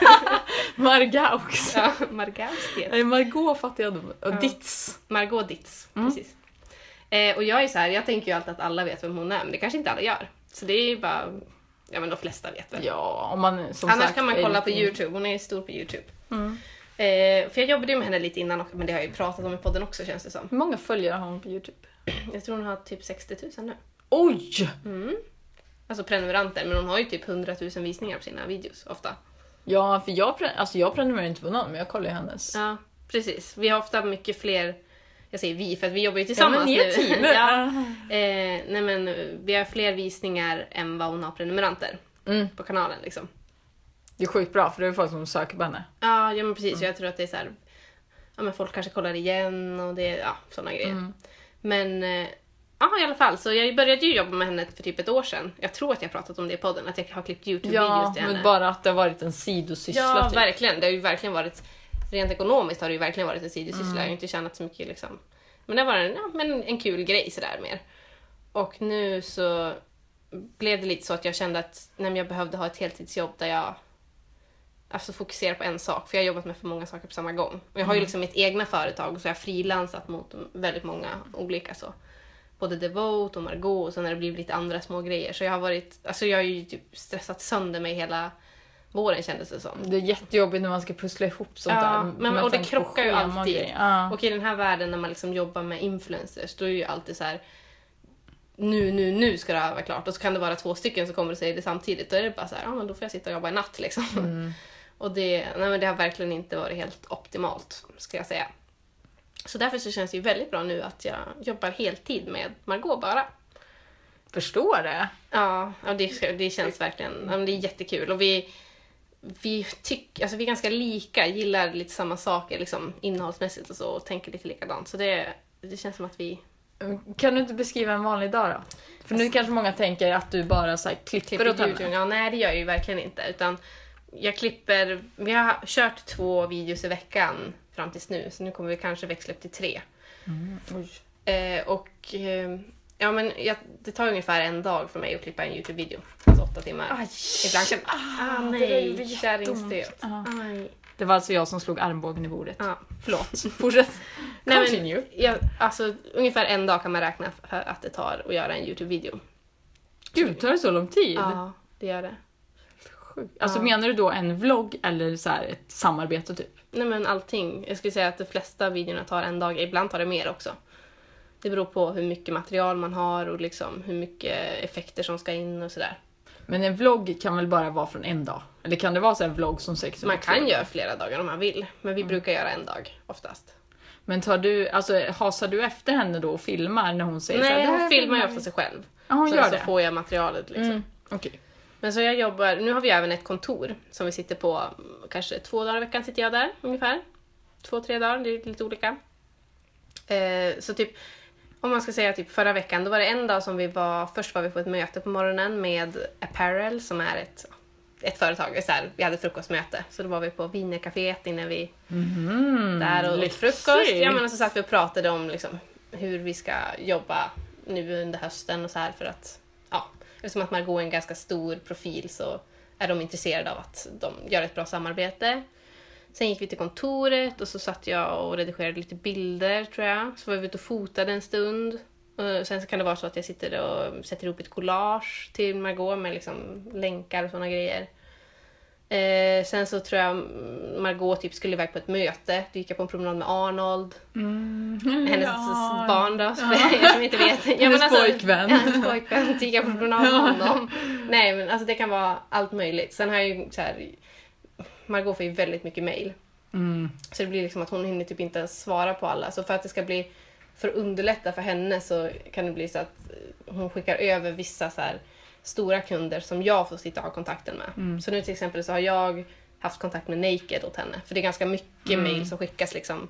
Speaker 7: Margaux.
Speaker 6: Ja, Margaux diet.
Speaker 7: Nej, Margot fattar jag. Och
Speaker 6: Ja.
Speaker 7: Ditz.
Speaker 6: Margot Dietz,
Speaker 7: Mm.
Speaker 6: precis. Eh, och jag är så här, jag tänker ju alltid att alla vet vem hon är, men det kanske inte alla gör. Så det är ju bara, ja men de flesta vet väl.
Speaker 7: Ja, om man som
Speaker 6: Annars
Speaker 7: sagt,
Speaker 6: kan man
Speaker 7: är
Speaker 6: kolla på
Speaker 7: lite-
Speaker 6: YouTube, hon är stor på YouTube.
Speaker 7: Mm.
Speaker 6: Eh, för jag jobbade ju med henne lite innan också, men det har jag ju pratat om i podden också känns det som.
Speaker 7: Hur många följare har hon på YouTube?
Speaker 6: Jag tror hon har typ sextio tusen nu.
Speaker 7: Oj!
Speaker 6: Alltså prenumeranter, men hon har ju typ hundra tusen visningar på sina videos ofta.
Speaker 7: Ja, för jag, pre- alltså jag prenumererar inte på någon, men jag kollar ju hennes.
Speaker 6: Ja, precis. Vi har ofta mycket fler, jag säger vi för att vi jobbar ju tillsammans
Speaker 7: ja, men ni är ett
Speaker 6: nu.
Speaker 7: team.
Speaker 6: ja. eh, nej men vi har fler visningar än vad hon har prenumeranter
Speaker 7: Mm.
Speaker 6: på kanalen liksom.
Speaker 7: Det är sjukt bra, för det är folk som söker på henne.
Speaker 6: Ja, ja men precis. Jag tror att det är så här, ja men folk kanske kollar igen och det är ja, sådana grejer. Men eh, ja i alla fall, så jag började ju jobba med henne för typ ett år sedan. Jag tror att jag har pratat om det i podden, att jag har klippt YouTube-videos
Speaker 7: Ja,
Speaker 6: till henne.
Speaker 7: men bara att det har varit en sidosyssla.
Speaker 6: Ja,
Speaker 7: typ.
Speaker 6: verkligen. Det har ju verkligen varit, rent ekonomiskt har det ju verkligen varit en sidosyssla. Jag har ju inte tjänat så mycket liksom. Men det var en, ja, men en kul grej sådär mer. Och nu så blev det lite så att jag kände att nej, men jag behövde ha ett heltidsjobb där jag alltså fokusera på en sak. För jag har jobbat med för många saker på samma gång. Och jag har ju liksom mitt egna företag, så jag har frilansat mot väldigt många olika så. Både Devote och Margot, och sen har det blivit lite andra små grejer. Så jag har varit, alltså jag har ju typ stressat sönder mig hela våren kändes det som.
Speaker 7: Det är jättejobbigt när man ska pussla ihop sånt
Speaker 6: Ja,
Speaker 7: där.
Speaker 6: men,
Speaker 7: med
Speaker 6: och det
Speaker 7: tanke på
Speaker 6: krockar ju
Speaker 7: schema och
Speaker 6: alltid.
Speaker 7: grejer. Ja.
Speaker 6: Och i den här världen när man liksom jobbar med influencers, då är ju alltid så här: nu, nu, nu ska det här vara klart. Och så kan det vara två stycken som kommer och säger det samtidigt. Då är det bara så här, ja men då får jag sitta och jobba i natt liksom.
Speaker 7: Mm.
Speaker 6: Och det, nej, men det har verkligen inte varit helt optimalt, ska jag säga. Så därför så känns det ju väldigt bra nu att jag jobbar heltid med Margot bara.
Speaker 7: Förstår det.
Speaker 6: Ja, ja det, det känns verkligen, ja, men det är jättekul. Och vi, vi, tyck, alltså vi är ganska lika, gillar lite samma saker liksom, innehållsmässigt och så, och tänker lite likadant. Så det, det känns som att vi
Speaker 7: Kan du inte beskriva en vanlig dag då? För nu kanske många tänker att du bara så här klipper
Speaker 6: klipper
Speaker 7: åt henne.
Speaker 6: YouTube. Ja, nej, det gör jag ju verkligen inte. Utan jag klipper, vi har kört två videos i veckan fram tills nu. Så nu kommer vi kanske växla upp till tre.
Speaker 7: Oj.
Speaker 6: Eh, och eh, ja, men jag, det tar ungefär en dag för mig att klippa en YouTube-video. Alltså åtta timmar.
Speaker 7: Aj.
Speaker 6: Ibland kan...
Speaker 7: Ah,
Speaker 6: Ah,
Speaker 7: det där
Speaker 6: nej,
Speaker 7: gjorde
Speaker 6: kärringstöt.
Speaker 7: jätteont. Ja.
Speaker 6: Aj.
Speaker 7: Det var alltså jag som slog armbågen i bordet.
Speaker 6: Ja.
Speaker 7: Förlåt. Fortsätt.
Speaker 6: Nej,
Speaker 7: Continue.
Speaker 6: men, jag, alltså, ungefär en dag kan man räkna för att det tar att göra en YouTube-video.
Speaker 7: Gud, tar det så lång tid?
Speaker 6: Ja, det gör det.
Speaker 7: Sjukt. Alltså
Speaker 6: Ja.
Speaker 7: menar du då en vlogg eller så här ett samarbete typ?
Speaker 6: Nej, men allting. Jag skulle säga att de flesta videorna tar en dag. Ibland tar det mer också. Det beror på hur mycket material man har och liksom hur mycket effekter som ska in och sådär.
Speaker 7: Men en vlogg kan väl bara vara från en dag? Eller kan det vara så en vlogg som sex
Speaker 6: Man kan göra flera dagar om man vill. Men vi brukar göra en dag oftast.
Speaker 7: Men tar du, alltså hasar du efter henne då och filmar när hon säger så här,
Speaker 6: Nej,
Speaker 7: "Det här
Speaker 6: hon filmar ju
Speaker 7: filmar
Speaker 6: ofta
Speaker 7: vi."
Speaker 6: sig själv.
Speaker 7: Ja, hon
Speaker 6: så
Speaker 7: gör
Speaker 6: så
Speaker 7: det.
Speaker 6: får jag materialet liksom.
Speaker 7: Mm. Okej.
Speaker 6: Men så jag jobbar, nu har vi även ett kontor som vi sitter på, kanske två dagar i veckan sitter jag där ungefär. Två, tre dagar, det är lite olika. Eh, så typ, om man ska säga typ förra veckan, då var det en dag som vi var, först var vi på ett möte på morgonen med Apparel som är ett, ett företag. Så här, vi hade frukostmöte, så då var vi på Wienercaféet innan vi
Speaker 7: Mm,
Speaker 6: där och åt frukost. Ja, men så satt vi och pratade om liksom, hur vi ska jobba nu under hösten och så här för att, ja, eftersom att Margot är en ganska stor profil så är de intresserade av att de gör ett bra samarbete. Sen gick vi till kontoret och så satt jag och redigerade lite bilder tror jag. Så var vi ute och fotade en stund. Och sen så kan det vara så att jag sitter och sätter ihop ett collage till Margot med liksom länkar och såna grejer. Eh, sen så tror jag Margot typ skulle iväg på ett möte. Då gick jag på en promenad med Arnold.
Speaker 7: Mm,
Speaker 6: hennes
Speaker 7: ja.
Speaker 6: barn då, för er som inte vet. Ja,
Speaker 7: Hennes
Speaker 6: alltså,
Speaker 7: pojkvän.
Speaker 6: Ja, hennes pojkvän. Så gick jag på promenad med honom. Nej, men alltså det kan vara allt möjligt. Sen har jag ju så här, Margot får ju väldigt mycket mejl.
Speaker 7: Mm.
Speaker 6: Så det blir liksom att hon hinner typ inte ens svara på alla. Så för att det ska bli, för att underlätta för henne så kan det bli så att hon skickar över vissa så här stora kunder som jag får sitta och ha kontakten med. Mm. Så nu till exempel så har jag haft kontakt med Naked åt henne. För det är ganska mycket mm. mejl som skickas liksom.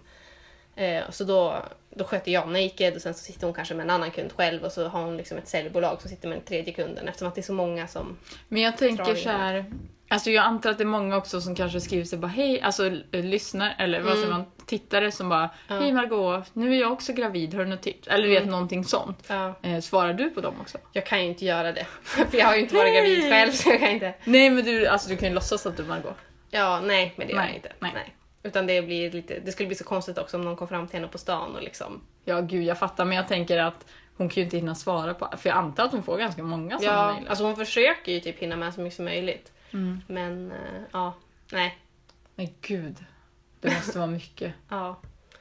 Speaker 6: Eh, så då, då sköter jag Naked och sen så sitter hon kanske med en annan kund själv och så har hon liksom ett säljbolag som sitter med den tredje kunden eftersom att det är så många som...
Speaker 7: Men jag tänker så här, alltså jag antar att det är många också som kanske skriver sig bara hej, alltså lyssnar eller vad säger man, tittare som bara
Speaker 6: Ja.
Speaker 7: hej Margot, nu är jag också gravid, har du något tips? Eller vet
Speaker 6: Mm.
Speaker 7: någonting sånt.
Speaker 6: Ja.
Speaker 7: Eh, svarar du på dem också?
Speaker 6: Jag kan ju inte göra det. För jag har ju inte varit gravid själv så jag kan inte...
Speaker 7: Nej men du, alltså du kan ju låtsas att du är Margot.
Speaker 6: Ja, nej, men det gör
Speaker 7: Nej,
Speaker 6: jag inte.
Speaker 7: nej.
Speaker 6: Nej. Utan det blir lite, det skulle bli så konstigt också om någon kom fram till henne på stan och liksom...
Speaker 7: Ja gud jag fattar, men jag tänker att hon kan ju inte hinna svara på, för jag antar att hon får ganska många sådana
Speaker 6: Ja,
Speaker 7: mejl.
Speaker 6: alltså hon försöker ju typ hinna med så mycket som möjligt.
Speaker 7: Mm.
Speaker 6: Men, eh, ja, nej.
Speaker 7: Men gud, det måste vara mycket.
Speaker 6: Ja.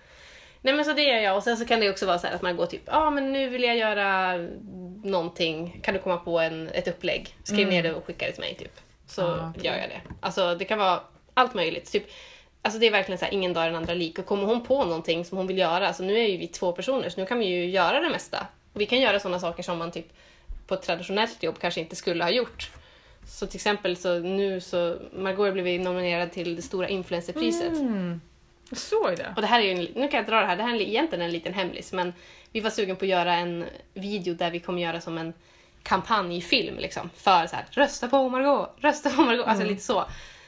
Speaker 6: Nej men så det gör jag. Och sen så kan det också vara så här att man går typ, ja ah, men nu vill jag göra någonting. Kan du komma på en, ett upplägg? Skriv
Speaker 7: Mm.
Speaker 6: ner det och skicka det till mig typ. Så
Speaker 7: Ah, okej.
Speaker 6: gör jag det. Alltså det kan vara allt möjligt. Typ, alltså det är verkligen så här, ingen dag är den andra lik. Och kommer hon på någonting som hon vill göra, alltså nu är ju vi två personer så nu kan vi ju göra det mesta. Och vi kan göra sådana saker som man typ på ett traditionellt jobb kanske inte skulle ha gjort. Så till exempel så nu så Margot har blivit nominerad till det stora influencerpriset.
Speaker 7: Mm. Jag såg det.
Speaker 6: Och det här är ju en, nu kan jag dra det här, det här är egentligen en liten hemlis, men vi var sugen på att göra en video där vi kommer göra som en kampanjfilm liksom, för så här, rösta på Margot, rösta på Margot, alltså lite så.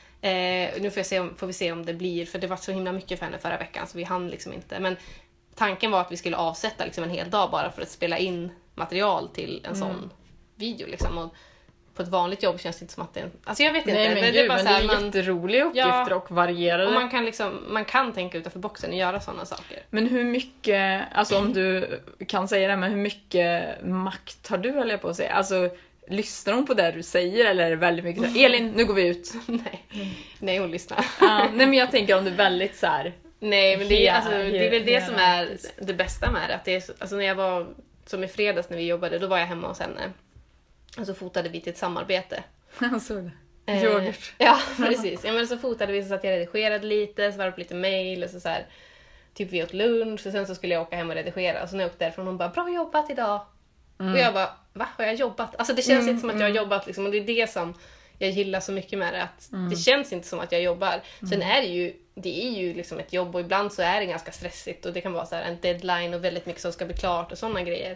Speaker 6: Eh, nu får, jag se om, får vi se om det blir, för det var så himla mycket för henne förra veckan så vi hann liksom inte, men tanken var att vi skulle avsätta liksom en hel dag bara för att spela in material till en sån video liksom. Och på ett vanligt jobb känns det inte som att det är en... Alltså jag vet inte.
Speaker 7: Nej men
Speaker 6: det,
Speaker 7: gud,
Speaker 6: är bara
Speaker 7: men
Speaker 6: så här,
Speaker 7: det är
Speaker 6: man,
Speaker 7: jätteroliga uppgifter
Speaker 6: Ja.
Speaker 7: och varierade.
Speaker 6: och man kan liksom, man kan tänka utanför boxen och göra sådana saker.
Speaker 7: Men hur mycket, alltså om du kan säga det, men hur mycket makt har du, eller jag på att säga? Alltså, lyssnar hon på det du säger eller är det väldigt mycket så här, Elin, nu går vi ut.
Speaker 6: Nej. Nej, hon lyssnar.
Speaker 7: Ja, nej men jag tänker om du är väldigt så här.
Speaker 6: Nej, men det är,
Speaker 7: He-
Speaker 6: alltså, det är väl det
Speaker 7: he-
Speaker 6: som är det bästa med det. Att det är, så- alltså när jag var, som i fredags när vi jobbade, då var jag hemma hos henne. Och så fotade vi till ett samarbete.
Speaker 7: Jag såg det.
Speaker 6: Eh,
Speaker 7: Yoghurt.
Speaker 6: Ja, precis. Ja, men så fotade vi, så att jag redigerade lite, svarade på lite mejl och så, så här. Typ vi åt lunch och sen så skulle jag åka hem och redigera. Och så när jag åkte därifrån, hon bara, bra jobbat idag. Och jag bara, va? Har jag jobbat? Alltså det känns
Speaker 7: Mm,
Speaker 6: inte som att jag har jobbat liksom. Och det är det som jag gillar så mycket med det. Att det känns inte som att jag jobbar. Sen är det ju, det är ju liksom ett jobb och ibland så är det ganska stressigt. Och det kan vara så här en deadline och väldigt mycket som ska bli klart och sådana grejer.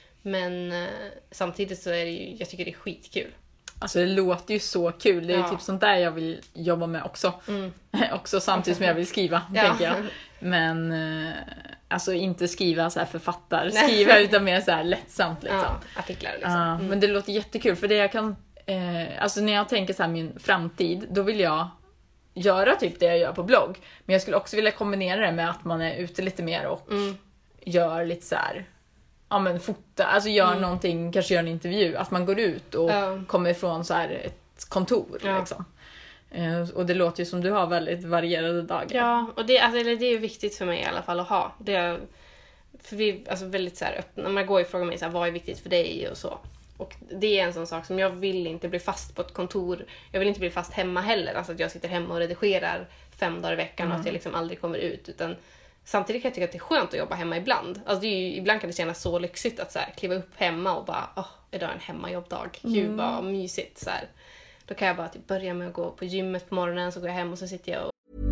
Speaker 6: Men eh, samtidigt så är det ju, jag tycker det är skitkul.
Speaker 7: Alltså det låter ju så kul. Det är ju
Speaker 6: Ja.
Speaker 7: typ sånt där jag vill jobba med också.
Speaker 6: Mm.
Speaker 7: också samtidigt som jag vill skriva,
Speaker 6: Ja.
Speaker 7: tänker jag. Men eh, alltså inte skriva så här författar,
Speaker 6: Nej.
Speaker 7: skriva utan mer så här lättsamt liksom.
Speaker 6: Ja, artiklar liksom.
Speaker 7: Ja,
Speaker 6: Mm.
Speaker 7: men det låter jättekul för det jag kan, eh, alltså när jag tänker så här min framtid, då vill jag göra typ det jag gör på blogg. Men jag skulle också vilja kombinera det med att man är ute lite mer och
Speaker 6: Mm.
Speaker 7: gör lite så här, ja men fota, alltså gör
Speaker 6: Mm.
Speaker 7: någonting, kanske gör en intervju, att man går ut och
Speaker 6: Ja.
Speaker 7: kommer ifrån så här ett kontor
Speaker 6: Ja.
Speaker 7: liksom. Eh, och det låter ju som du har väldigt varierade dagar.
Speaker 6: Ja, och det, alltså, eller det är ju viktigt för mig i alla fall att ha. Det, för vi är alltså väldigt så här öppna. Man går och frågar mig så här, vad är viktigt för dig och så. Och det är en sån sak som jag vill inte bli fast på ett kontor. Jag vill inte bli fast hemma heller. Alltså att jag sitter hemma och redigerar fem dagar i veckan och att jag liksom aldrig kommer ut. Utan Samtidigt kan jag tycka att det är skönt att jobba hemma ibland. Alltså det är ju, ibland kan det kännas så lyxigt att så här, kliva upp hemma och bara, åh, idag är en hemmajobbdag. Gud mm. vad mysigt. Så här. Då kan jag bara typ börja med att gå på gymmet på morgonen, så går jag hem och så sitter jag och...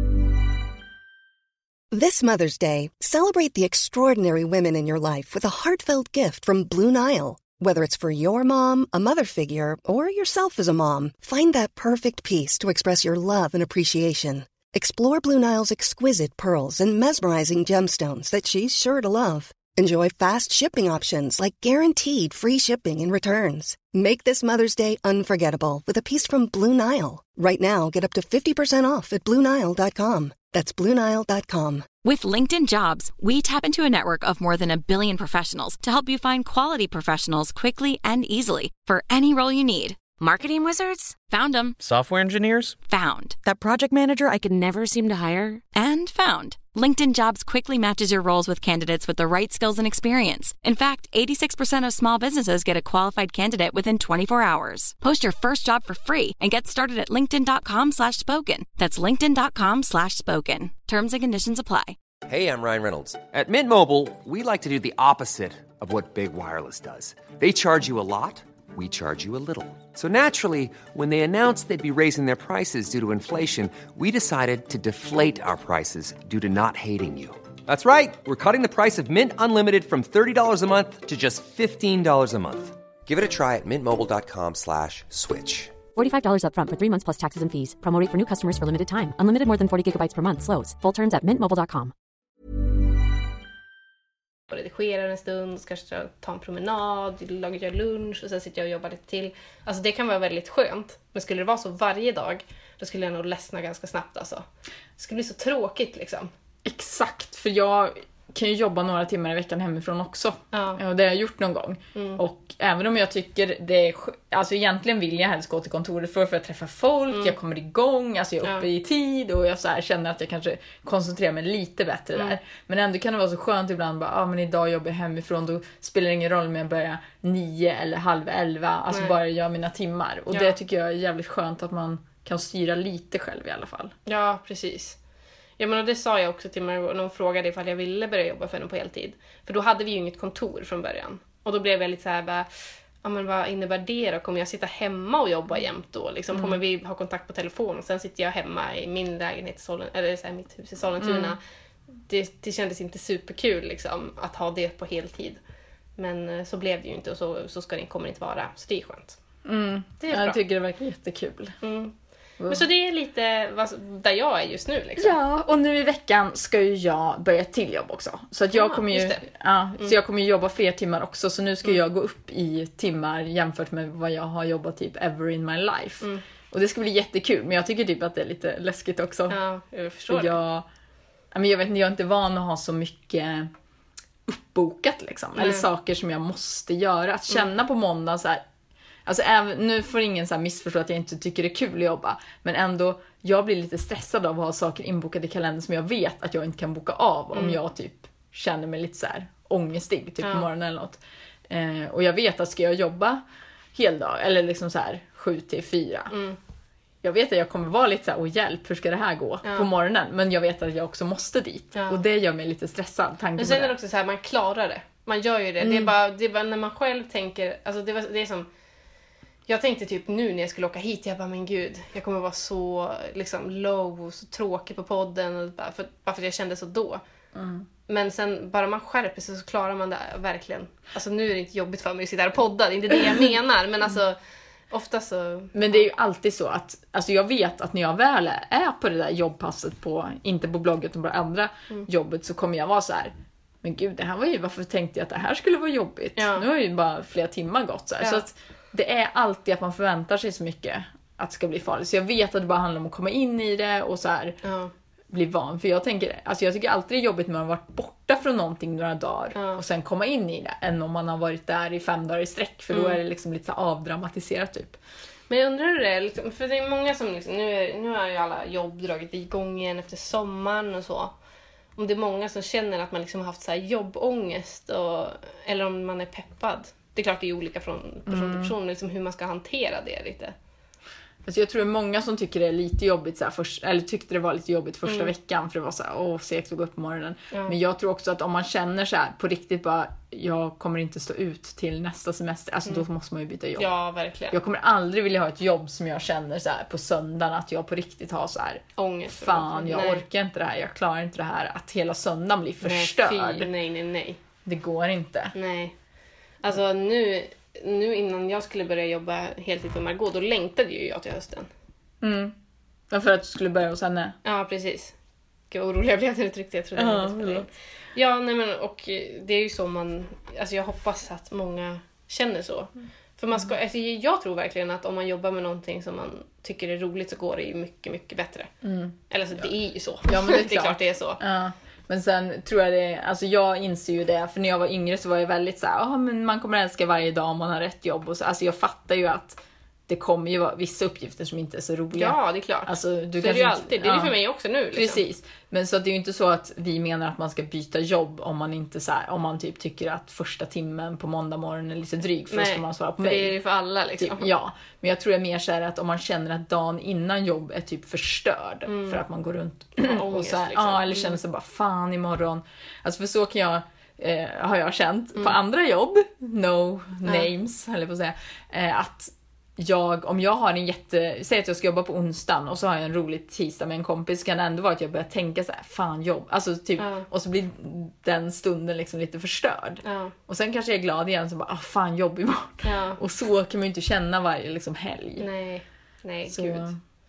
Speaker 2: This Mother's Day, celebrate the extraordinary women in your life with a heartfelt gift from Blue Nile. Whether it's for your mom, a mother figure, or yourself as a mom, find that perfect piece to express your love and appreciation. Explore Blue Nile's exquisite pearls and mesmerizing gemstones that she's sure to love. Enjoy fast shipping options like guaranteed free shipping and returns. Make this Mother's Day unforgettable with a piece from Blue Nile. Right now, get up to fifty percent off at blue nile dot com. That's blue nile dot com.
Speaker 1: With LinkedIn Jobs, we tap into a network of more than a billion professionals to help you find quality professionals quickly and easily for any role you need. Marketing wizards? Found them.
Speaker 8: Software engineers?
Speaker 1: Found. That project manager I could never seem to hire? And found. LinkedIn Jobs quickly matches your roles with candidates with the right skills and experience. In fact, eighty-six percent of small businesses get a qualified candidate within twenty-four hours. Post your first job for free and get started at linkedin dot com slash spoken. That's linkedin dot com slash spoken. Terms and conditions apply.
Speaker 3: Hey, I'm Ryan Reynolds. At Mint Mobile, we like to do the opposite of what Big Wireless does. They charge you a lot. We charge you a little. So naturally, when they announced they'd be raising their prices due to inflation, we decided to deflate our prices due to not hating you. That's right. We're cutting the price of Mint Unlimited from thirty dollars a month to just fifteen dollars a month. Give it a try at mintmobile.com slash switch.
Speaker 5: forty-five dollars up front for three months plus taxes and fees. Promo rate for new customers for limited time. Unlimited more than forty gigabytes per month. Slows full terms at mint mobile dot com.
Speaker 6: Och redigerar en stund, så kanske jag tar en promenad, lagar lunch och sen sitter jag och jobbar lite till. Alltså det kan vara väldigt skönt. Men skulle det vara så varje dag, då skulle jag nog ledsna ganska snabbt alltså. Det skulle bli så tråkigt liksom.
Speaker 7: Exakt, för jag kan ju jobba några timmar i veckan hemifrån också. Ja. Och det har jag gjort någon gång. Mm. Och även om jag tycker det är... Alltså egentligen vill jag helst gå till kontoret för, för att träffa folk. Mm. Jag kommer igång, alltså jag är uppe ja. i tid. Och jag så här känner att jag kanske koncentrerar mig lite bättre mm. där. Men ändå kan det vara så skönt ibland. Bara, ah, men idag jobbar jag hemifrån. Då spelar det ingen roll om jag börjar nio eller halv elva. Alltså Nej. bara göra mina timmar. Och ja. det tycker jag är jävligt skönt att man kan styra lite själv i alla fall.
Speaker 6: Ja, precis. Ja, men och det sa jag också till mig när hon frågade ifall jag ville börja jobba för henne på heltid. För då hade vi ju inget kontor från början. Och då blev jag lite så här, bara, ja men vad innebär det då? Kommer jag sitta hemma och jobba jämt då? Liksom, mm. Kommer vi ha kontakt på telefon? Och sen sitter jag hemma i min lägenhet i Sollen, eller så här, mitt hus i Sollentuna. Mm. Det, det kändes inte superkul liksom, att ha det på heltid. Men så blev det ju inte och så, så ska det, kommer det inte vara. Så det är skönt.
Speaker 7: Mm. Det är jag bra. Tycker det verkar jättekul. Mm.
Speaker 6: Men så det är lite vad, där jag är just nu liksom.
Speaker 7: Ja, och nu i veckan ska ju jag börja ett till jobb också. Så att jag ja, kommer ju ja, mm. så jag kommer ju jobba fler timmar också. Så nu ska mm. jag gå upp i timmar jämfört med vad jag har jobbat typ ever in my life. Mm. Och det ska bli jättekul, men jag tycker typ att det är lite läskigt också.
Speaker 6: Ja, jag förstår.
Speaker 7: För jag, men jag vet inte, jag är inte van att ha så mycket uppbokat liksom. Mm. Eller saker som jag måste göra. Att känna mm. på måndag så här. Alltså även, nu får ingen så här missförstå att jag inte tycker det är kul att jobba. Men ändå, jag blir lite stressad av att ha saker inbokade i kalendern som jag vet att jag inte kan boka av. Mm. Om jag typ känner mig lite så här ångestig typ ja. på morgonen eller något. Eh, och jag vet att ska jag jobba hel dag eller liksom så här sju till fyra. Mm. Jag vet att jag kommer vara lite så här, åh hjälp, hur ska det här gå ja. på morgonen? Men jag vet att jag också måste dit. Ja. Och det gör mig lite stressad.
Speaker 6: Men sen är det också så här, man klarar det. Man gör ju det. Mm. Det, är bara, det är bara när man själv tänker, alltså det, var, det är som... Jag tänkte typ nu när jag skulle åka hit, jag bara, men gud, jag kommer vara så liksom low och så tråkig på podden. Och bara, för, bara för att jag kände så då. Mm. Men sen, bara man skärper sig så klarar man det verkligen. Alltså nu är det inte jobbigt för mig att sitta här och podda, det är inte det jag menar. Men alltså, ofta så...
Speaker 7: Men det är ju alltid så att, alltså jag vet att när jag väl är på det där jobbpasset på, inte på blogget utan på det andra mm. jobbet, så kommer jag vara så här. Men gud, det här var ju, varför tänkte jag att det här skulle vara jobbigt? Ja. Nu har ju bara flera timmar gått så här. Ja. Så att det är alltid att man förväntar sig så mycket att det ska bli farligt. Så jag vet att det bara handlar om att komma in i det och så här ja. bli van. För jag tänker, alltså jag tycker alltid det är jobbigt när man har varit borta från någonting några dagar ja. och sen komma in i det. Än om man har varit där i fem dagar i sträck. För mm. då är det liksom lite så avdramatiserat typ.
Speaker 6: Men jag undrar hur det är, liksom, för det är många som liksom, nu, är, nu har ju alla jobb dragit igång igen efter sommaren och så. Om det är många som känner att man liksom har haft så här jobbångest och, eller om man är peppad. Det är klart det är olika från person till person, liksom hur man ska hantera det lite.
Speaker 7: Alltså jag tror det är många som tycker det är lite jobbigt så här, först, eller tyckte det var lite jobbigt första mm. veckan för det var så här, åh, segt att gå upp på morgonen. Ja. Men jag tror också att om man känner så här på riktigt bara, jag kommer inte stå ut till nästa semester, alltså mm. då måste man ju byta jobb.
Speaker 6: Ja, verkligen.
Speaker 7: Jag kommer aldrig vilja ha ett jobb som jag känner så här på söndagen att jag på riktigt har så här,
Speaker 6: ångest.
Speaker 7: Fan, jag nej. orkar inte det här, jag klarar inte det här, att hela söndagen blir förstörd.
Speaker 6: Nej, fy, nej, nej, nej.
Speaker 7: Det går inte.
Speaker 6: Nej. Alltså nu, nu innan jag skulle börja jobba heltid på Margot, då längtade ju jag till hösten.
Speaker 7: Mm. För att du skulle börja hos henne?
Speaker 6: Ja, precis. Gud vad orolig jag blev när du tryckte. Jag trodde
Speaker 7: ja,
Speaker 6: att det ja. ja, nej men och det är ju så man... Alltså jag hoppas att många känner så. Mm. För man ska... Alltså jag tror verkligen att om man jobbar med någonting som man tycker är roligt så går det ju mycket, mycket bättre. Mm. Eller så ja. det är ju så.
Speaker 7: Ja, men det är,
Speaker 6: det är klart det är så.
Speaker 7: Ja. Men sen tror jag det, alltså jag inser ju det, för när jag var yngre så var jag väldigt så här, ja men man kommer älska varje dag om man har rätt jobb och så, alltså jag fattar ju att det kommer ju vara vissa uppgifter som inte är så roliga.
Speaker 6: Ja, det är klart.
Speaker 7: Alltså, du
Speaker 6: så är det ju alltid, det är det för mig också nu liksom.
Speaker 7: Precis, men så att det är ju inte så att vi menar att man ska byta jobb om man inte så här, om man typ tycker att första timmen på måndag morgon är lite dryg för då ska man svara på mig.
Speaker 6: Nej, det är ju för alla liksom.
Speaker 7: Typ, ja, men jag tror det är mer så här att om man känner att dagen innan jobb är typ förstörd mm. för att man går runt och, och så här, liksom. ja, eller känner sig bara fan imorgon. Alltså för så kan jag eh, har jag känt mm. på andra jobb, no names mm. eller på att säga, eh, att jag, om jag har en jätte, säg att jag ska jobba på onsdagen och så har jag en rolig tisdag med en kompis, kan det ändå vara att jag börjar tänka så här, fan jobb, alltså typ, ja. och så blir den stunden liksom lite förstörd. Ja. Och sen kanske jag är glad igen så bara, ah, fan jobb imorgon. Ja. Och så kan man ju inte känna varje liksom helg.
Speaker 6: Nej, nej,
Speaker 7: så,
Speaker 6: gud.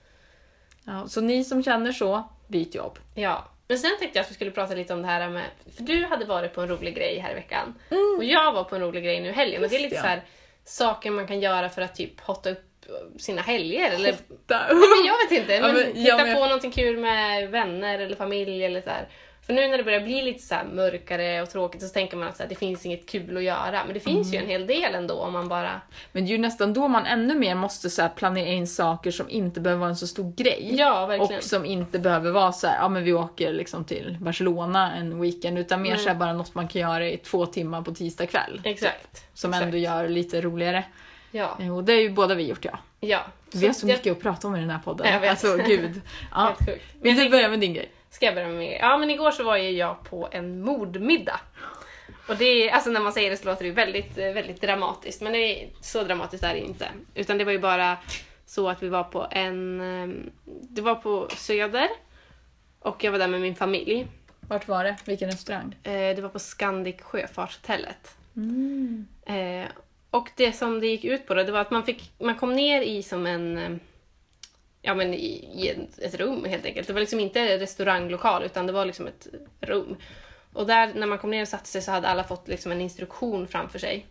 Speaker 7: Ja, så ni som känner så, byt jobb.
Speaker 6: Ja, men sen tänkte jag att vi skulle prata lite om det här med, för du hade varit på en rolig grej här i veckan. Mm. Och jag var på en rolig grej nu i helgen. Och det är lite ja. så här saker man kan göra för att typ hotta upp sina helger eller ja, men jag vet inte, men, ja, men hitta ja, men... på någonting kul med vänner eller familj eller så här. För nu när det börjar bli lite så här mörkare och tråkigt så tänker man att så här, det finns inget kul att göra, men det finns mm. ju en hel del ändå om man bara. Men det är ju nästan då man ännu mer måste så här planera in saker som inte behöver vara en så stor grej. Ja, verkligen.
Speaker 7: Och som inte behöver vara så här, ja men vi åker liksom till Barcelona en weekend, utan mer mm. så här bara något man kan göra i två timmar på tisdag kväll.
Speaker 6: Exakt.
Speaker 7: Som
Speaker 6: Exakt.
Speaker 7: ändå gör lite roligare.
Speaker 6: Ja.
Speaker 7: Och det är ju båda vi gjort, ja.
Speaker 6: Ja.
Speaker 7: Vi har så mycket jag... att prata om i den här podden.
Speaker 6: Jag vet.
Speaker 7: Alltså, gud. Ja. Vill du börja med din grej?
Speaker 6: Ska jag börja med min grej? Ja, men igår så var ju jag på en mordmiddag. Och det är, alltså när man säger det så låter det väldigt, väldigt dramatiskt. Men det är, så dramatiskt är det inte. Utan det var ju bara så att vi var på en... Det var på Söder. Och jag var där med min familj.
Speaker 7: Vart var det? Vilken restaurang?
Speaker 6: Det var på Scandic Sjöfartshotellet.
Speaker 7: Mm.
Speaker 6: Eh, och det som det gick ut på då, det var att man, fick, man kom ner i som en... Ja, men i, i ett rum helt enkelt. Det var liksom inte en restauranglokal utan det var liksom ett rum. Och där när man kom ner och satte sig så hade alla fått liksom en instruktion framför sig.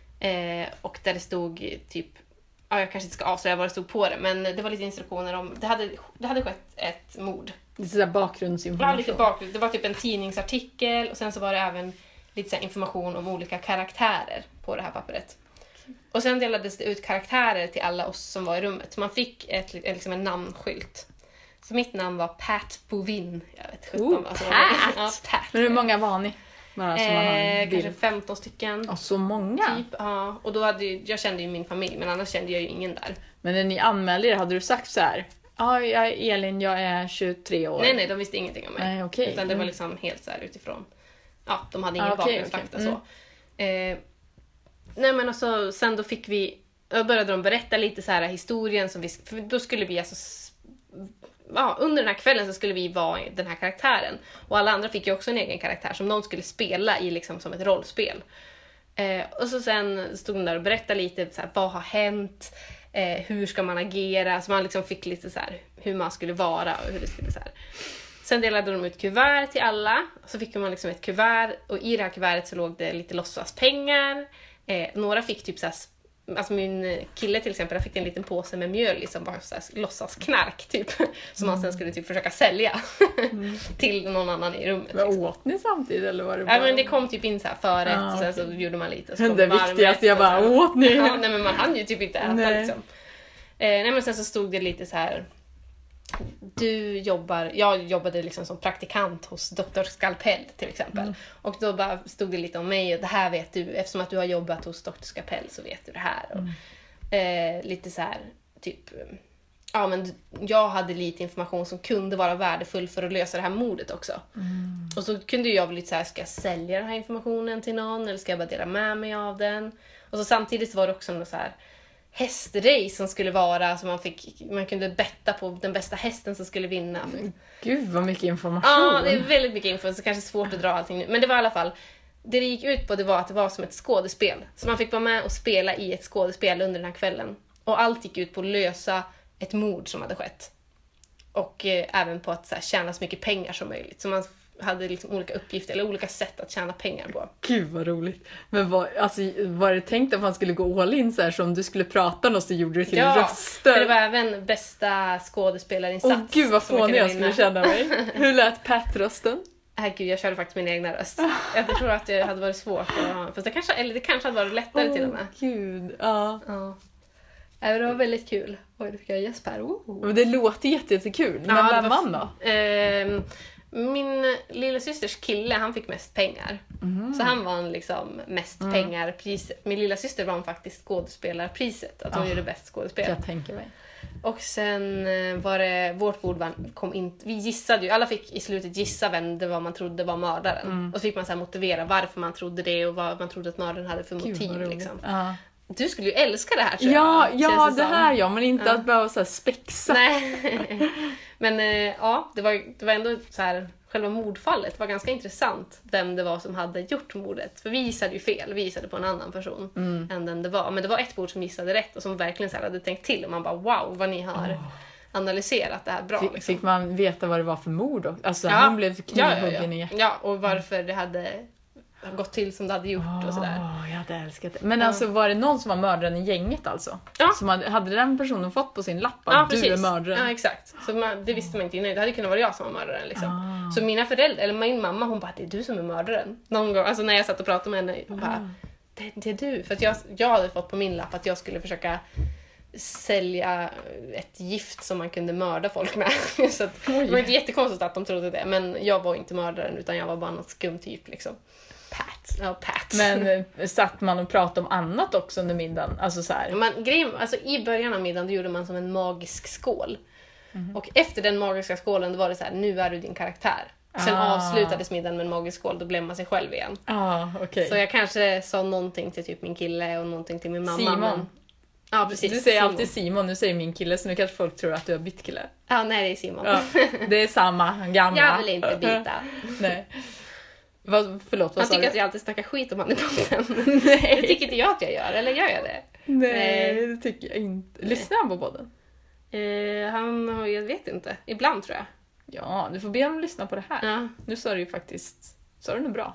Speaker 6: Eh, och där det stod typ, ja jag kanske inte ska avslöja vad det stod på det, men det var lite instruktioner om, det hade, det hade skett ett mord.
Speaker 7: Lite sådär bakgrundsinformation.
Speaker 6: Ja, lite bakgrund. Det var typ en tidningsartikel och sen så var det även lite så här information om olika karaktärer på det här pappret. Och sen delades det ut karaktärer till alla oss som var i rummet. Så man fick ett, liksom en namnskylt. Så mitt namn var Pat Bovin. Jag vet inte.
Speaker 7: Oh,
Speaker 6: alltså,
Speaker 7: Pat!
Speaker 6: Ja, Pat.
Speaker 7: Men hur många var ni?
Speaker 6: Bara, som eh, kanske femton stycken.
Speaker 7: Och så många?
Speaker 6: Typ, ja. Och då hade ju, jag kände ju min familj, men annars kände jag ju ingen där.
Speaker 7: Men när ni anmälde er, hade du sagt så här: ja, jag är Elin, jag är tjugotre år.
Speaker 6: Nej, nej, de visste ingenting om mig.
Speaker 7: Nej, okay.
Speaker 6: Utan det var liksom helt så här utifrån. Ja, de hade ingen ah, okay, bakgrundsfakta okay. mm. så. Eh, Nej men alltså, sen då fick vi, då började de berätta lite så här historien som vi, för då skulle vi alltså, ja, under den här kvällen så skulle vi vara den här karaktären. Och alla andra fick ju också en egen karaktär som någon skulle spela i liksom som ett rollspel. Eh, och så sen stod de där och berättade lite så här, vad har hänt, eh, hur ska man agera, så man liksom fick lite så här hur man skulle vara och hur det skulle så här. Sen delade de ut kuvert till alla, så fick man liksom ett kuvert och i det här kuvertet så låg det lite låtsaspengar. Eh, några fick typ såhär, alltså min kille till exempel, fick en liten påse med mjöl som bara såhär låtsasknark typ, som mm. han sen skulle typ försöka sälja mm. till någon annan i rummet.
Speaker 7: Men liksom. Åt ni samtidigt eller var det bara...
Speaker 6: Ja, men det kom typ in såhär förrätt, ah, okay. så gjorde man lite. Så
Speaker 7: det viktigaste, jag bara, så, åt ni?
Speaker 6: Ja, nej men man hann ju typ inte äta nej. liksom. Eh, nej men sen så stod det lite så här. Du jobbar, jag jobbade liksom som praktikant hos doktor Skalpell till exempel. Mm. Och då bara stod det lite om mig och det här vet du, eftersom att du har jobbat hos doktor Skalpell så vet du det här. Och, mm. eh, lite så här, typ, ja, men jag hade lite information som kunde vara värdefull för att lösa det här mordet också. Mm. Och så kunde jag bli lite så här, ska jag sälja den här informationen till någon eller ska jag bara dela med mig av den? Och så samtidigt var det också något så här hästrace som skulle vara så man fick man kunde betta på den bästa hästen som skulle vinna.
Speaker 7: Gud vad mycket information.
Speaker 6: Ja, det är väldigt mycket info så kanske svårt att dra allting nu. Men det var i alla fall det det gick ut på det var att det var som ett skådespel. Så man fick vara med och spela i ett skådespel under den här kvällen. Och allt gick ut på att lösa ett mord som hade skett. Och eh, även på att så här, tjäna så mycket pengar som möjligt. Så man hade liksom olika uppgifter eller olika sätt att tjäna pengar på.
Speaker 7: Gud vad roligt. Men var, alltså, var det tänkt att man skulle gå all in så här, som du skulle prata något så gjorde du till
Speaker 6: ja,
Speaker 7: röster?
Speaker 6: Ja, det var även bästa skådespelarinsats.
Speaker 7: Åh gud vad fånig jag skulle känna mig. Hur lät Pat-rösten?
Speaker 6: Nej gud, jag körde faktiskt min egna röst. Jag tror att det hade varit svårt. Att, fast det kanske, eller det kanske hade varit lättare oh, till och med.
Speaker 7: Gud, ja.
Speaker 6: ja. Det var väldigt kul. Oj, det fick jag gäspa här. Oh.
Speaker 7: Men det låter jättekul. Men
Speaker 6: ja,
Speaker 7: vem vann då?
Speaker 6: Eh, min lilla systers kille, han fick mest pengar. Mm. Så han vann liksom mest mm. pengar. Priset. Min lilla syster vann faktiskt skådespelarpriset. Att hon oh, gjorde bäst skådespel.
Speaker 7: Jag tänker mig.
Speaker 6: Och sen var det, vårt bord vann, kom in, vi gissade ju, alla fick i slutet gissa vem det var man trodde var mördaren. Mm. Och så fick man så här motivera varför man trodde det och vad man trodde att mördaren hade för Gud, motiv. Liksom. Uh. Du skulle ju älska det här tror
Speaker 7: ja,
Speaker 6: jag.
Speaker 7: Ja, det här ja, men inte ja. Att behöva så här spexa.
Speaker 6: Nej. Men äh, ja, det var, det var ändå så här, själva mordfallet var ganska intressant vem det var som hade gjort mordet. För vi gissade ju fel, vi gissade på en annan person mm. än den det var. Men det var ett bord som gissade rätt och som verkligen så här hade tänkt till. Och man bara wow, vad ni har oh. analyserat det här bra.
Speaker 7: Fick, liksom. Fick man veta vad det var för mord då? Alltså
Speaker 6: ja.
Speaker 7: Han blev knivhuggen
Speaker 6: ja, ja, ja. ja, och varför det hade gått till som det hade gjort oh, och sådär.
Speaker 7: Jag hade älskat det. Men ja. Alltså var det någon som var mördaren i gänget alltså?
Speaker 6: Ja.
Speaker 7: Som hade, hade den personen fått på sin lapp att
Speaker 6: ja,
Speaker 7: du
Speaker 6: precis.
Speaker 7: är mördaren?
Speaker 6: Ja, exakt. Så man, det visste man inte innan. Det hade kunnat vara jag som var mördaren liksom. Ah. Så mina föräldrar, eller min mamma, hon bara, det är du som är mördaren. Någon gång, alltså när jag satt och pratade med henne, hon bara, ah. det, det är du. För att jag, jag hade fått på min lapp att jag skulle försöka sälja ett gift som man kunde mörda folk med. Så att, det var inte jättekonstigt att de trodde det. Men jag var inte mördaren utan jag var bara något skum typ liksom. Pat. Ja, Pat.
Speaker 7: Men satt man och pratade om annat också under middagen? Alltså så här.
Speaker 6: Man, grejen, alltså i början av middagen då gjorde man som en magisk skål. Mm. Och efter den magiska skålen då var det så här, nu är du din karaktär. Sen ah. avslutades middagen med en magisk skål, då blev man sig själv igen.
Speaker 7: Ah, okay.
Speaker 6: Så jag kanske sa någonting till typ min kille och någonting till min mamma.
Speaker 7: Simon.
Speaker 6: Men... Ja, precis.
Speaker 7: Du säger
Speaker 6: Simon.
Speaker 7: alltid Simon, nu säger min kille, så nu kanske folk tror att du har bytt kille.
Speaker 6: Ja, nej det är Simon.
Speaker 7: Ja, det är samma, gamla.
Speaker 6: Jag vill inte byta.
Speaker 7: Nej. Vad, förlåt, vad
Speaker 6: han tycker
Speaker 7: du?
Speaker 6: Att jag alltid snackar skit om han i podden. Nej. Det tycker inte jag att jag gör, eller gör jag det?
Speaker 7: Nej, Nej. Det tycker jag inte. Lyssnar han på podden?
Speaker 6: Eh, han har, jag vet inte. Ibland tror jag.
Speaker 7: Ja, du får be honom lyssna på det här. Ja. Nu sa du ju faktiskt, sa du något bra?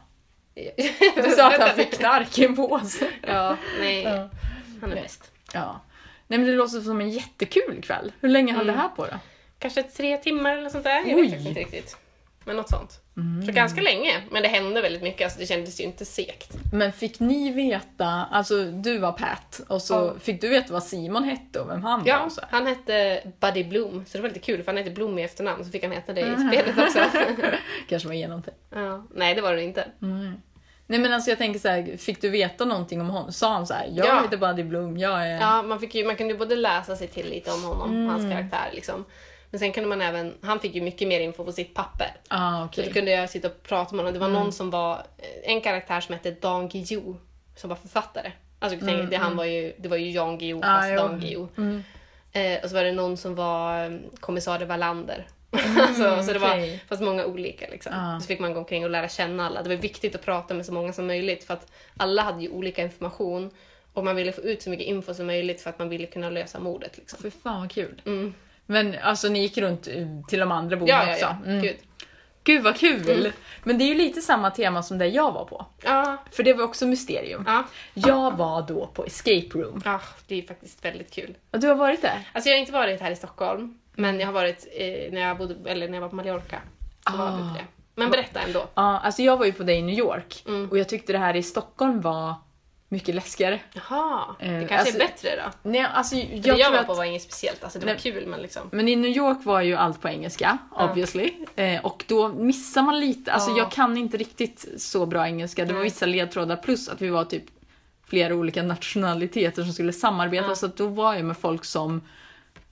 Speaker 6: Du
Speaker 7: sa att han fick knark i en påse.
Speaker 6: Ja, nej. Ja. Han är
Speaker 7: nej.
Speaker 6: bäst.
Speaker 7: Ja. Nej, men det låter som en jättekul kväll. Hur länge höll mm. det här på då?
Speaker 6: Kanske tre timmar eller sånt där. Jag
Speaker 7: Oj.
Speaker 6: vet inte riktigt. Men något sånt. Mm. Så ganska länge. Men det hände väldigt mycket. Alltså det kändes ju inte segt.
Speaker 7: Men fick ni veta, alltså du var Pat. Och så ja. Fick du veta vad Simon hette och vem han
Speaker 6: ja,
Speaker 7: var? Ja,
Speaker 6: han hette Buddy Bloom. Så det var lite kul för han hette Bloom i efternamn. Så fick han heta det i mm. spelet också.
Speaker 7: Kanske var genomtänkt.
Speaker 6: Ja. Nej, det var det inte.
Speaker 7: Mm. Nej men alltså jag tänker så här, fick du veta någonting om honom? Sa han så här, jag ja. heter Buddy Bloom, jag är...
Speaker 6: Ja, man, fick ju, man kunde ju både läsa sig till lite om honom, mm. hans karaktär liksom. Men sen kunde man även, han fick ju mycket mer info på sitt papper.
Speaker 7: Ah, okay.
Speaker 6: Så då kunde jag sitta och prata med honom. Det var mm. någon som var, en karaktär som hette Dong Gi-yu, som var författare. Alltså jag tänkte, mm. det, han var ju, det var ju Jan Guillou fast ah, Dong Gi-yu. Mm. Eh, och så var det någon som var kommissarie Wallander. Mm, alltså, så det var okay. fast många olika liksom. Ah. Så fick man gå omkring och lära känna alla. Det var viktigt att prata med så många som möjligt för att alla hade ju olika information och man ville få ut så mycket info som möjligt för att man ville kunna lösa mordet liksom.
Speaker 7: För fan vad kul.
Speaker 6: Mm.
Speaker 7: Men alltså ni gick runt till de andra borden
Speaker 6: ja,
Speaker 7: också.
Speaker 6: Ja, ja. Mm. Gud.
Speaker 7: Gud vad kul. Mm. Men det är ju lite samma tema som det jag var på.
Speaker 6: Ja.
Speaker 7: För det var också mysterium.
Speaker 6: Ja.
Speaker 7: Jag var då på Escape Room.
Speaker 6: Ja, det är faktiskt väldigt kul.
Speaker 7: Och du har varit där?
Speaker 6: Alltså jag har inte varit här i Stockholm. Men jag har varit eh, när, jag bodde, eller när jag var på Mallorca. Så var vi på det. Men berätta ändå.
Speaker 7: Ja, alltså jag var ju på det i New York.
Speaker 6: Mm.
Speaker 7: Och jag tyckte det här i Stockholm var mycket läskigare.
Speaker 6: Jaha, det kanske
Speaker 7: alltså,
Speaker 6: är bättre då.
Speaker 7: Nej, alltså, jag
Speaker 6: det jag var
Speaker 7: att,
Speaker 6: på var inget speciellt, alltså det
Speaker 7: nej,
Speaker 6: var kul men liksom.
Speaker 7: Men i New York var ju allt på engelska, ja. obviously. Eh, och då missar man lite, alltså ja. jag kan inte riktigt så bra engelska. Det var vissa ledtrådar plus att vi var typ flera olika nationaliteter som skulle samarbeta. Ja. Så att då var jag med folk som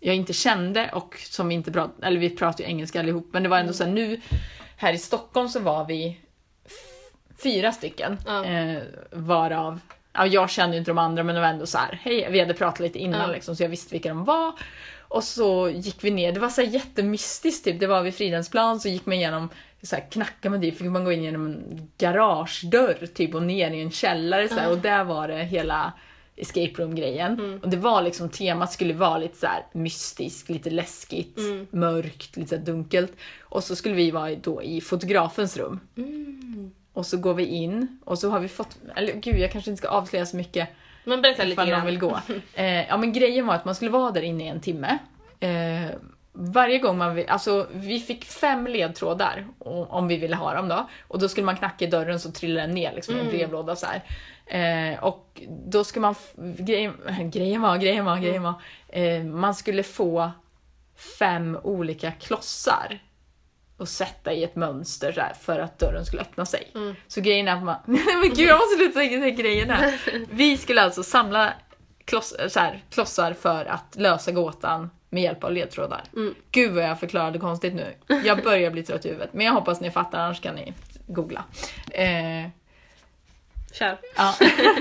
Speaker 7: jag inte kände och som inte pratade, eller vi pratade ju engelska allihop, men det var ändå mm. så här, nu här i Stockholm så var vi f- fyra stycken
Speaker 6: ja.
Speaker 7: eh, varav ja, jag kände ju inte de andra, men det var ändå så här, hej, vi hade pratat lite innan
Speaker 6: ja.
Speaker 7: liksom, så jag visste vilka de var. Och så gick vi ner, det var så här jättemystiskt typ, det var vid Fridhemsplan, så gick man igenom så här, knacka med det, fick man gå in genom en garagedörr typ och ner i en källare så här, mm. och där var det hela escape room grejen mm. och det var liksom, temat skulle vara lite så här mystiskt, lite läskigt, mm. mörkt, lite så här dunkelt, och så skulle vi vara då i fotografens rum mm. och så går vi in och så har vi fått, eller gud jag kanske inte ska avslöja så mycket,
Speaker 6: men berätta lite
Speaker 7: ifall någon vill gå. eh, ja men grejen var att man skulle vara där inne i en timme. Eh, varje gång man vill, alltså vi fick fem ledtrådar om vi ville ha dem då, och då skulle man knacka i dörren så trillade den ner liksom, mm. en brevlåda så här. Eh, och då ska man f- grejen, grejen var grejen var grejen var eh, man skulle få fem olika klossar och sätta i ett mönster så här, för att dörren skulle öppna sig. Mm. Så grejen är att man men gud jag måste sluta säga grejen här. Vi skulle alltså samla kloss, så här, klossar för att lösa gåtan med hjälp av ledtrådar. Mm. Gud vad jag förklarade konstigt nu. Jag börjar bli trött i huvudet. Men jag hoppas ni fattar, annars kan ni googla. Eh,
Speaker 6: Kör.
Speaker 7: Ja.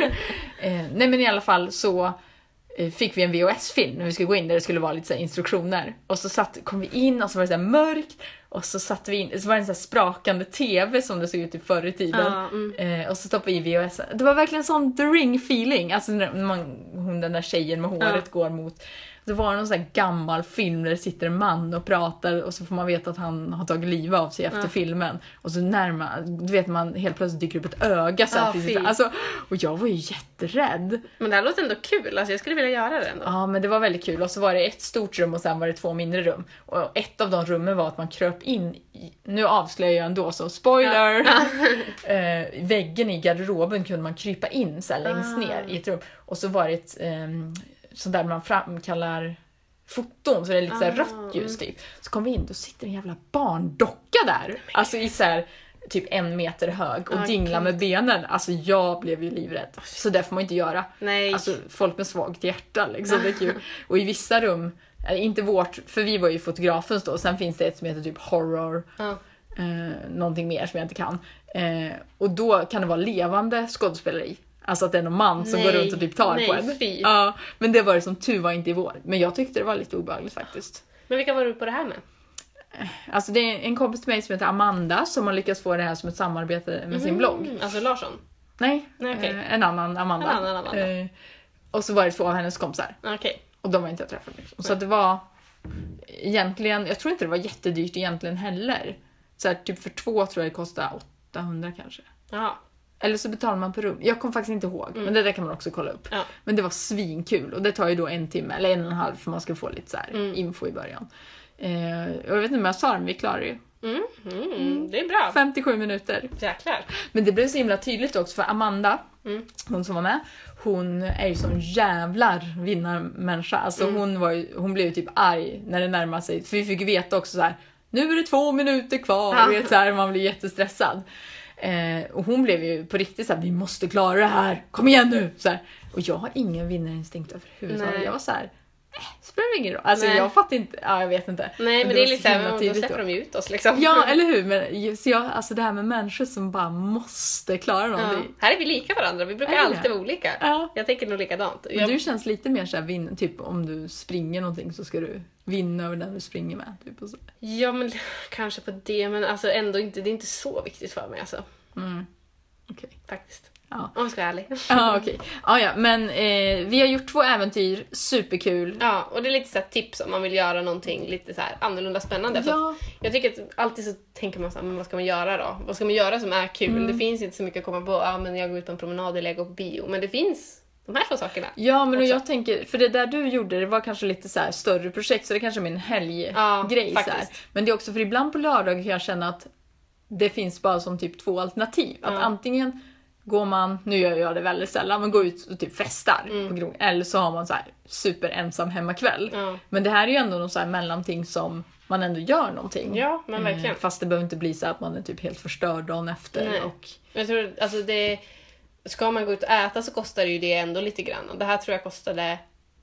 Speaker 7: eh, nej men i alla fall så eh, fick vi en V H S-film när vi skulle gå in där det skulle vara lite så här instruktioner. Och så satt, kom vi in och så var det så här mörkt. Och så satt vi in, så var det en så här sprakande tv som det såg ut i förr i tiden.
Speaker 6: Ja, mm.
Speaker 7: eh, och så stoppade vi i V H S. Det var verkligen sån The Ring-feeling. Alltså när man, hon, den där tjejen med håret ja. går mot... Det var någon sån här gammal film där det sitter en man och pratar och så får man veta att han har tagit livet av sig efter ja. filmen. Och så närmar, du vet man helt plötsligt dyker upp ett öga så
Speaker 6: ja,
Speaker 7: precis. Alltså, och jag var ju jätterädd.
Speaker 6: Men det här låter ändå kul, alltså jag skulle vilja göra det ändå.
Speaker 7: Ja, men det var väldigt kul. Och så var det ett stort rum och sen var det två mindre rum. Och ett av de rummen var att man kröp in i, nu avslöjar jag ändå så, spoiler! Ja. eh, väggen i garderoben kunde man krypa in så här längst ah. ner i ett rum. Och så var det ett... Eh, så där man framkallar foton så det är lite så här rött ljus typ. Så kom vi in, då sitter en jävla barndocka där. Alltså i så här typ en meter hög och ah, dinglar med benen. Alltså jag blev ju livrädd. Så det får man inte göra.
Speaker 6: Nej. Alltså
Speaker 7: folk med svagt hjärta liksom, det är kul. Och i vissa rum, inte vårt, för vi var ju fotografens då. Sen finns det ett som heter typ horror. Ah. Eh, någonting mer som jag inte kan. Eh, och då kan det vara levande skådespelare i. Alltså att det är någon man som
Speaker 6: nej,
Speaker 7: går runt och typ tar
Speaker 6: nej,
Speaker 7: på en.
Speaker 6: Fy.
Speaker 7: Ja, men det var det som tur var inte i vår. Men jag tyckte det var lite obehagligt faktiskt.
Speaker 6: Men vilka var du på det här med?
Speaker 7: Alltså det är en kompis till mig som heter Amanda som har lyckats få det här som ett samarbete med mm, sin blogg.
Speaker 6: Alltså Larsson?
Speaker 7: Nej,
Speaker 6: nej okay.
Speaker 7: eh, en annan Amanda.
Speaker 6: En annan Amanda. Eh,
Speaker 7: och så var det två av hennes kompisar.
Speaker 6: Okay.
Speaker 7: Och de var inte jag träffat. Liksom. Så det var egentligen, jag tror inte det var jättedyrt egentligen heller. Så här, typ för två tror jag det kostade åttahundra kanske.
Speaker 6: Ja.
Speaker 7: Eller så betalar man per rum. Jag kommer faktiskt inte ihåg. Mm. Men det där kan man också kolla upp.
Speaker 6: Ja.
Speaker 7: Men det var svinkul. Och det tar ju då en timme. Eller en och en halv. För man ska få lite så här mm. info i början. Eh, jag vet inte om jag sa det. Men vi klarar ju.
Speaker 6: Mm. Mm. Mm. Det är bra.
Speaker 7: femtiosju minuter.
Speaker 6: Jäklar.
Speaker 7: Men det blev så himla tydligt också. För Amanda.
Speaker 6: Mm.
Speaker 7: Hon som var med. Hon är ju sån jävlar vinnarmänniska. Alltså mm. hon, var ju, hon blev ju typ arg när det närmade sig. För vi fick ju veta också så här. Nu är det två minuter kvar. Ja. Vet, så här, man blir jättestressad. Eh, och hon blev ju på riktigt så här, vi måste klara det här, kom igen nu så här. Och jag har ingen vinnarinstinkt överhuvudtaget. Jag var så här, eh, spelar ingen roll. Alltså nej. Jag fattar inte, ja jag vet inte.
Speaker 6: Nej men, men det är lite såhär, då släpper då. de ut oss liksom.
Speaker 7: Ja eller hur, men så jag, alltså det här med människor som bara måste klara någonting.
Speaker 6: Ja. Här är vi lika varandra, vi brukar alltid vara olika.
Speaker 7: Ja.
Speaker 6: Jag tänker nog likadant.
Speaker 7: Men
Speaker 6: jag...
Speaker 7: du känns lite mer såhär, vinn, typ om du springer någonting så ska du vinna över den du springer med. Typ, och så.
Speaker 6: Ja men kanske på det, men alltså ändå inte, det är inte så viktigt för mig alltså.
Speaker 7: Mm. Okej.
Speaker 6: Okay. Faktiskt.
Speaker 7: Ja.
Speaker 6: Om jag ska vara ärlig.
Speaker 7: Ja, okej. Okay. Ja, ja, men eh, vi har gjort två äventyr, superkul.
Speaker 6: Ja, och det är lite så här tips om man vill göra någonting lite så här annorlunda spännande.
Speaker 7: Ja.
Speaker 6: För jag tycker att alltid så tänker man så här, men vad ska man göra då? Vad ska man göra som är kul? Mm. Det finns inte så mycket att komma på. Ja, men jag går ut på en promenad eller jag går på bio. Men det finns de här två sakerna.
Speaker 7: Ja, men och jag tänker, för det där du gjorde, det var kanske lite så här större projekt, så det kanske är min helggrej.
Speaker 6: Ja,
Speaker 7: så här. Men det är också för ibland på lördag kan jag känna att det finns bara som typ två alternativ. Att
Speaker 6: ja.
Speaker 7: antingen går man, nu gör jag det väldigt sällan, men går ut och typ festar
Speaker 6: mm.
Speaker 7: på grund, eller så har man så här super ensam hemmakväll.
Speaker 6: Ja.
Speaker 7: Men det här är ju ändå någon så här mellanting som man ändå gör någonting.
Speaker 6: Ja, men verkligen.
Speaker 7: Eh, fast det behöver inte bli så att man är typ helt förstörd dagen efter.
Speaker 6: Nej.
Speaker 7: Och...
Speaker 6: Jag tror, alltså det, ska man gå ut och äta så kostar det ju det ändå lite grann. Och det här tror jag kostade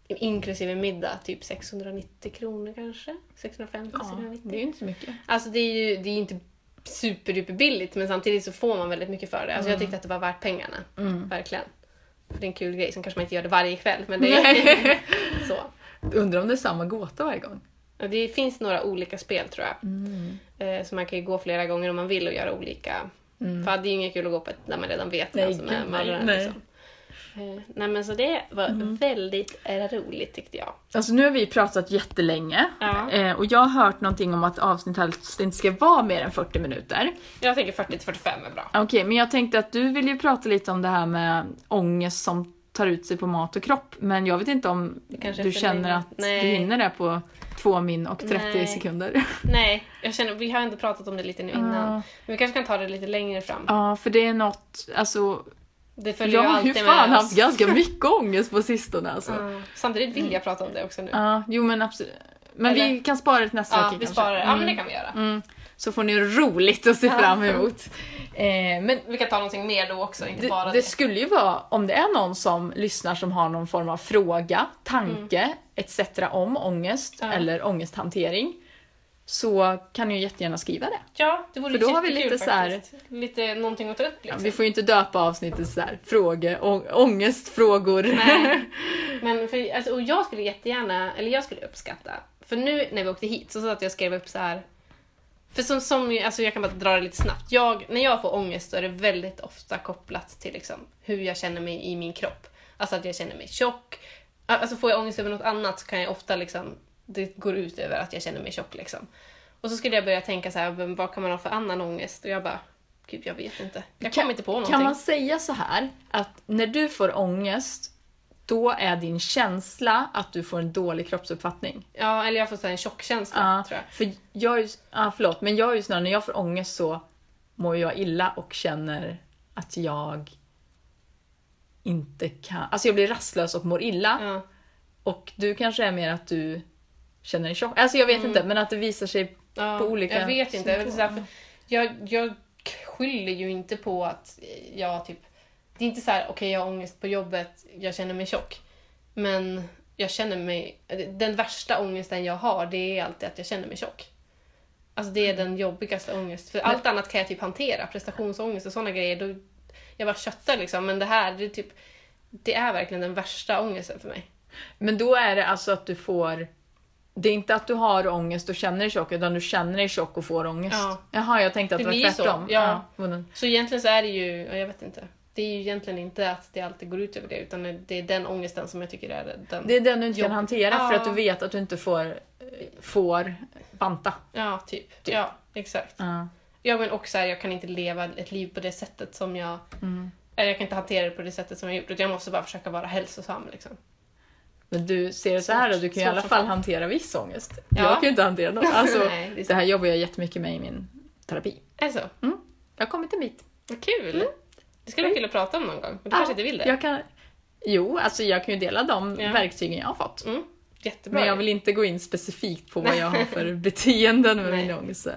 Speaker 6: inklusive middag, typ sexhundranittio kronor kanske. sexhundrafemtio,
Speaker 7: Ja,
Speaker 6: sexhundranittio.
Speaker 7: det är ju inte så mycket.
Speaker 6: Alltså det är ju det är ju inte superduper billigt, men samtidigt så får man väldigt mycket för det. Alltså jag tyckte att det var värt pengarna.
Speaker 7: Mm.
Speaker 6: Verkligen. För det är en kul grej som kanske man inte gör det varje kväll, men det är så.
Speaker 7: Undrar om det är samma gåta varje gång.
Speaker 6: Och det finns några olika spel tror jag.
Speaker 7: Mm.
Speaker 6: Eh, så man kan ju gå flera gånger om man vill och göra olika. Mm. För det är ju inget kul att gå på ett där man redan vet
Speaker 7: nej,
Speaker 6: vem som är mördaren.
Speaker 7: nej.
Speaker 6: Liksom. Eh, nej men så det var mm. väldigt eh, roligt tyckte jag.
Speaker 7: Alltså nu har vi pratat jättelänge.
Speaker 6: Ja.
Speaker 7: Eh, och jag har hört någonting om att avsnittet inte ska vara mer än fyrtio minuter.
Speaker 6: Jag tänker fyrtio till fyrtiofem är bra.
Speaker 7: Okej, okay, men jag tänkte att du vill ju prata lite om det här med ångest som tar ut sig på mat och kropp. Men jag vet inte om du känner länge. att Nej. du hinner det på två min och trettio Nej. sekunder.
Speaker 6: Nej, jag känner, vi har ändå pratat om det lite nu innan. Uh. Men vi kanske kan ta det lite längre fram.
Speaker 7: Ja, uh, för det är något, alltså...
Speaker 6: Det jag
Speaker 7: har ju fan haft ganska mycket ångest på sistone alltså.
Speaker 6: Uh. Samtidigt vill jag prata om det också nu.
Speaker 7: Ja, uh, jo men absolut. Men Eller? vi kan spara det till nästa
Speaker 6: ja,
Speaker 7: vecka
Speaker 6: vi
Speaker 7: kanske.
Speaker 6: Sparar det. Ja, men det kan vi göra.
Speaker 7: Mm. Så får ni roligt att se fram emot.
Speaker 6: Eh, men vi kan ta någonting mer då också, inte
Speaker 7: det,
Speaker 6: bara det.
Speaker 7: Det skulle ju vara, om det är någon som lyssnar som har någon form av fråga, tanke, mm. et cetera om ångest ja. eller ångesthantering, så kan ni ju jättegärna skriva det.
Speaker 6: Ja, det vore
Speaker 7: För då har vi lite så här,
Speaker 6: lite någonting att ta upp liksom.
Speaker 7: Ja, vi får ju inte döpa avsnittet så här, frågor, å, ångestfrågor.
Speaker 6: Nej. Men för, alltså, och jag skulle jättegärna, eller jag skulle uppskatta, för nu när vi åkte hit så sa att jag skrev upp så här. För som, som alltså jag kan bara dra det lite snabbt. Jag, när jag får ångest så är det väldigt ofta kopplat till liksom, hur jag känner mig i min kropp. Alltså att jag känner mig tjock. Alltså får jag ångest över något annat så kan jag ofta liksom, det går ut över att jag känner mig tjock liksom. Och så skulle jag börja tänka så här, vad kan man ha för annan ångest? Och jag bara, gud jag vet inte. Jag kommer inte på någonting.
Speaker 7: Kan man säga så här, att när du får ångest, då är din känsla att du får en dålig kroppsuppfattning.
Speaker 6: Ja, eller jag får så en tjockkänsla,
Speaker 7: ja,
Speaker 6: tror jag.
Speaker 7: För jag är ju, ja, förlåt, men jag är ju snarare, när jag får ångest så mår jag illa och känner att jag inte kan... Alltså jag blir rastlös och mår illa.
Speaker 6: Ja.
Speaker 7: Och du kanske är mer att du känner dig tjock. Alltså jag vet mm. inte, men att det visar sig
Speaker 6: ja,
Speaker 7: på olika...
Speaker 6: Jag vet inte. Jag, vet, så här, jag, jag skyller ju inte på att jag typ... Det är inte så här, okej okay, jag har ångest på jobbet, jag känner mig tjock. Men jag känner mig... Den värsta ångesten jag har, det är alltid att jag känner mig tjock. Alltså det är mm. den jobbigaste ångest. För men... allt annat kan jag typ hantera. Prestationsångest och sådana grejer. Då, jag bara köttar liksom. Men det här, det är, typ, det är verkligen den värsta ångesten för mig.
Speaker 7: Men då är det alltså att du får... Det är inte att du har ångest och känner dig tjock, utan du känner dig tjock och får ångest. Ja. Jaha, jag tänkte att det, det var tvärtom.
Speaker 6: Så, ja. Ja. Så egentligen så är det ju... Jag vet inte. Det är ju egentligen inte att det alltid går ut över det, utan det är den ångesten som jag tycker är den...
Speaker 7: Det är den du inte jobb... kan hantera ja. för att du vet att du inte får, får banta.
Speaker 6: Ja, typ. typ. Ja, exakt. Ja. Ja, men också här, jag kan inte leva ett liv på det sättet som jag... Mm. Eller jag kan inte hantera det på det sättet som jag gjort. Jag måste bara försöka vara hälsosam, liksom.
Speaker 7: Men du ser det så här då, du kan i alla fall hantera viss ångest.
Speaker 6: Ja.
Speaker 7: Jag kan ju inte hantera något. Alltså,
Speaker 6: Nej, det,
Speaker 7: det här jobbar jag jättemycket med i min terapi.
Speaker 6: Är så?
Speaker 7: Mm. Jag har kommit en bit.
Speaker 6: Vad kul! Mm. Det skulle vara kul att prata om någon gång. Men du ja, kanske inte vill det?
Speaker 7: Jag kan... Jo, alltså jag kan ju dela de ja. verktygen jag har fått.
Speaker 6: Mm. Jättebra.
Speaker 7: Men jag vill inte gå in specifikt på vad jag har för beteenden med min ångest.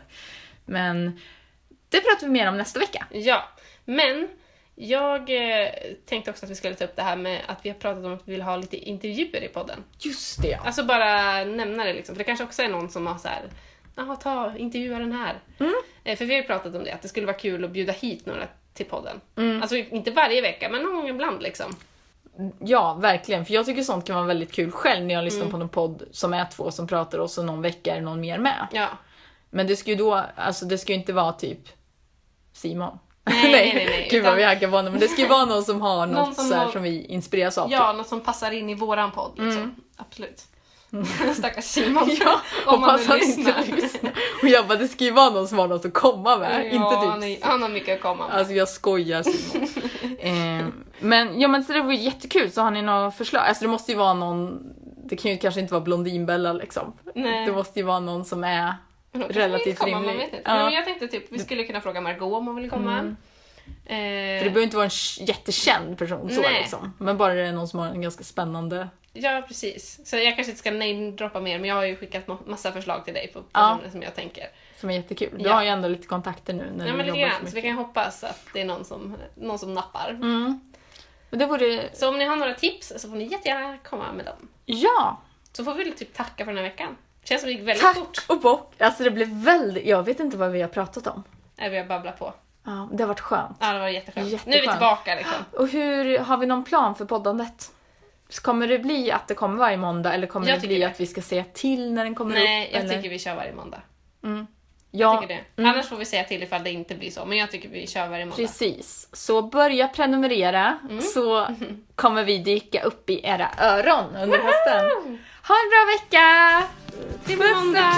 Speaker 7: Men det pratar vi mer om nästa vecka.
Speaker 6: Ja, men jag eh, tänkte också att vi skulle ta upp det här med att vi har pratat om att vi vill ha lite intervjuer i podden.
Speaker 7: Just det, ja.
Speaker 6: Alltså bara nämna det liksom. För det kanske också är någon som har så här... Jaha, ta, intervjua den här.
Speaker 7: Mm.
Speaker 6: Eh, för vi har ju pratat om det, att det skulle vara kul att bjuda hit några till podden.
Speaker 7: Mm.
Speaker 6: Alltså inte varje vecka, men någon gång ibland liksom.
Speaker 7: Ja, verkligen. För jag tycker sånt kan vara väldigt kul själv när jag lyssnar mm. på någon podd som är två som pratar och så någon vecka är någon mer med.
Speaker 6: Ja.
Speaker 7: Men det ska ju då, alltså det ska ju inte vara typ Simon.
Speaker 6: Nej, nej, nej. nej.
Speaker 7: Gud vad vi hackar på honom. Men det ska ju vara någon som har något
Speaker 6: någon som,
Speaker 7: så här
Speaker 6: har...
Speaker 7: som vi inspireras av.
Speaker 6: Ja,
Speaker 7: typ.
Speaker 6: något som passar in i våran podd liksom. Mm. Absolut.
Speaker 7: Mm.
Speaker 6: Stackars Simon.
Speaker 7: Ja,
Speaker 6: om man
Speaker 7: han inte lyssnar. Och jag bara, det ska ju vara någon som har något att komma med.
Speaker 6: Ja,
Speaker 7: inte du.
Speaker 6: Han, är, han har mycket att komma med.
Speaker 7: Alltså jag skojar Simon. eh, men ja, men så det var jättekul. Så har ni några förslag? Alltså det måste ju vara någon. Det kan ju kanske inte vara Blondinbella liksom.
Speaker 6: Nej.
Speaker 7: Det måste ju vara någon som är
Speaker 6: men
Speaker 7: relativt
Speaker 6: komma,
Speaker 7: rimlig.
Speaker 6: Man vet inte.
Speaker 7: Ja.
Speaker 6: Men jag tänkte typ, vi skulle kunna fråga Margot om hon vill komma.
Speaker 7: Mm.
Speaker 6: Eh,
Speaker 7: För det behöver inte vara en jättekänd person så liksom. Men bara det är någon som har en ganska spännande.
Speaker 6: Ja, precis. Så jag kanske inte ska namedroppa mer, men jag har ju skickat massa förslag till dig på personer ja. som jag tänker.
Speaker 7: Som är jättekul. Du
Speaker 6: ja.
Speaker 7: har ju ändå lite kontakter nu när
Speaker 6: ja,
Speaker 7: du
Speaker 6: men
Speaker 7: jobbar
Speaker 6: lite
Speaker 7: så
Speaker 6: grann, så vi kan hoppas att det är någon som, någon som nappar.
Speaker 7: Mm. Det vore...
Speaker 6: Så om ni har några tips så får ni jättegärna komma med dem.
Speaker 7: Ja.
Speaker 6: Så får vi typ tacka för den här veckan. Känns som det gick väldigt
Speaker 7: Tack
Speaker 6: fort.
Speaker 7: och bock. Alltså det blev väldigt... Jag vet inte vad vi har pratat om.
Speaker 6: Nej, vi har babblat på.
Speaker 7: Ja, det har varit skönt.
Speaker 6: Ja, det var jätteskönt.
Speaker 7: Jätteskönt.
Speaker 6: Nu är vi tillbaka liksom.
Speaker 7: Och hur, har vi någon plan för poddandet? Kommer det bli att det kommer varje måndag? Eller kommer
Speaker 6: Jag
Speaker 7: det bli
Speaker 6: tycker
Speaker 7: att
Speaker 6: det.
Speaker 7: vi ska säga till när den kommer
Speaker 6: Nej,
Speaker 7: upp?
Speaker 6: jag
Speaker 7: eller?
Speaker 6: tycker vi kör varje måndag.
Speaker 7: Mm.
Speaker 6: Jag
Speaker 7: Ja,
Speaker 6: tycker det.
Speaker 7: mm.
Speaker 6: Annars får vi säga till ifall det inte blir så. Men jag tycker vi kör varje måndag.
Speaker 7: Precis. Så börja prenumerera
Speaker 6: Mm.
Speaker 7: så kommer vi dyka upp i era öron under hösten. Ha en bra vecka!
Speaker 6: Till
Speaker 7: Puss
Speaker 6: måndag!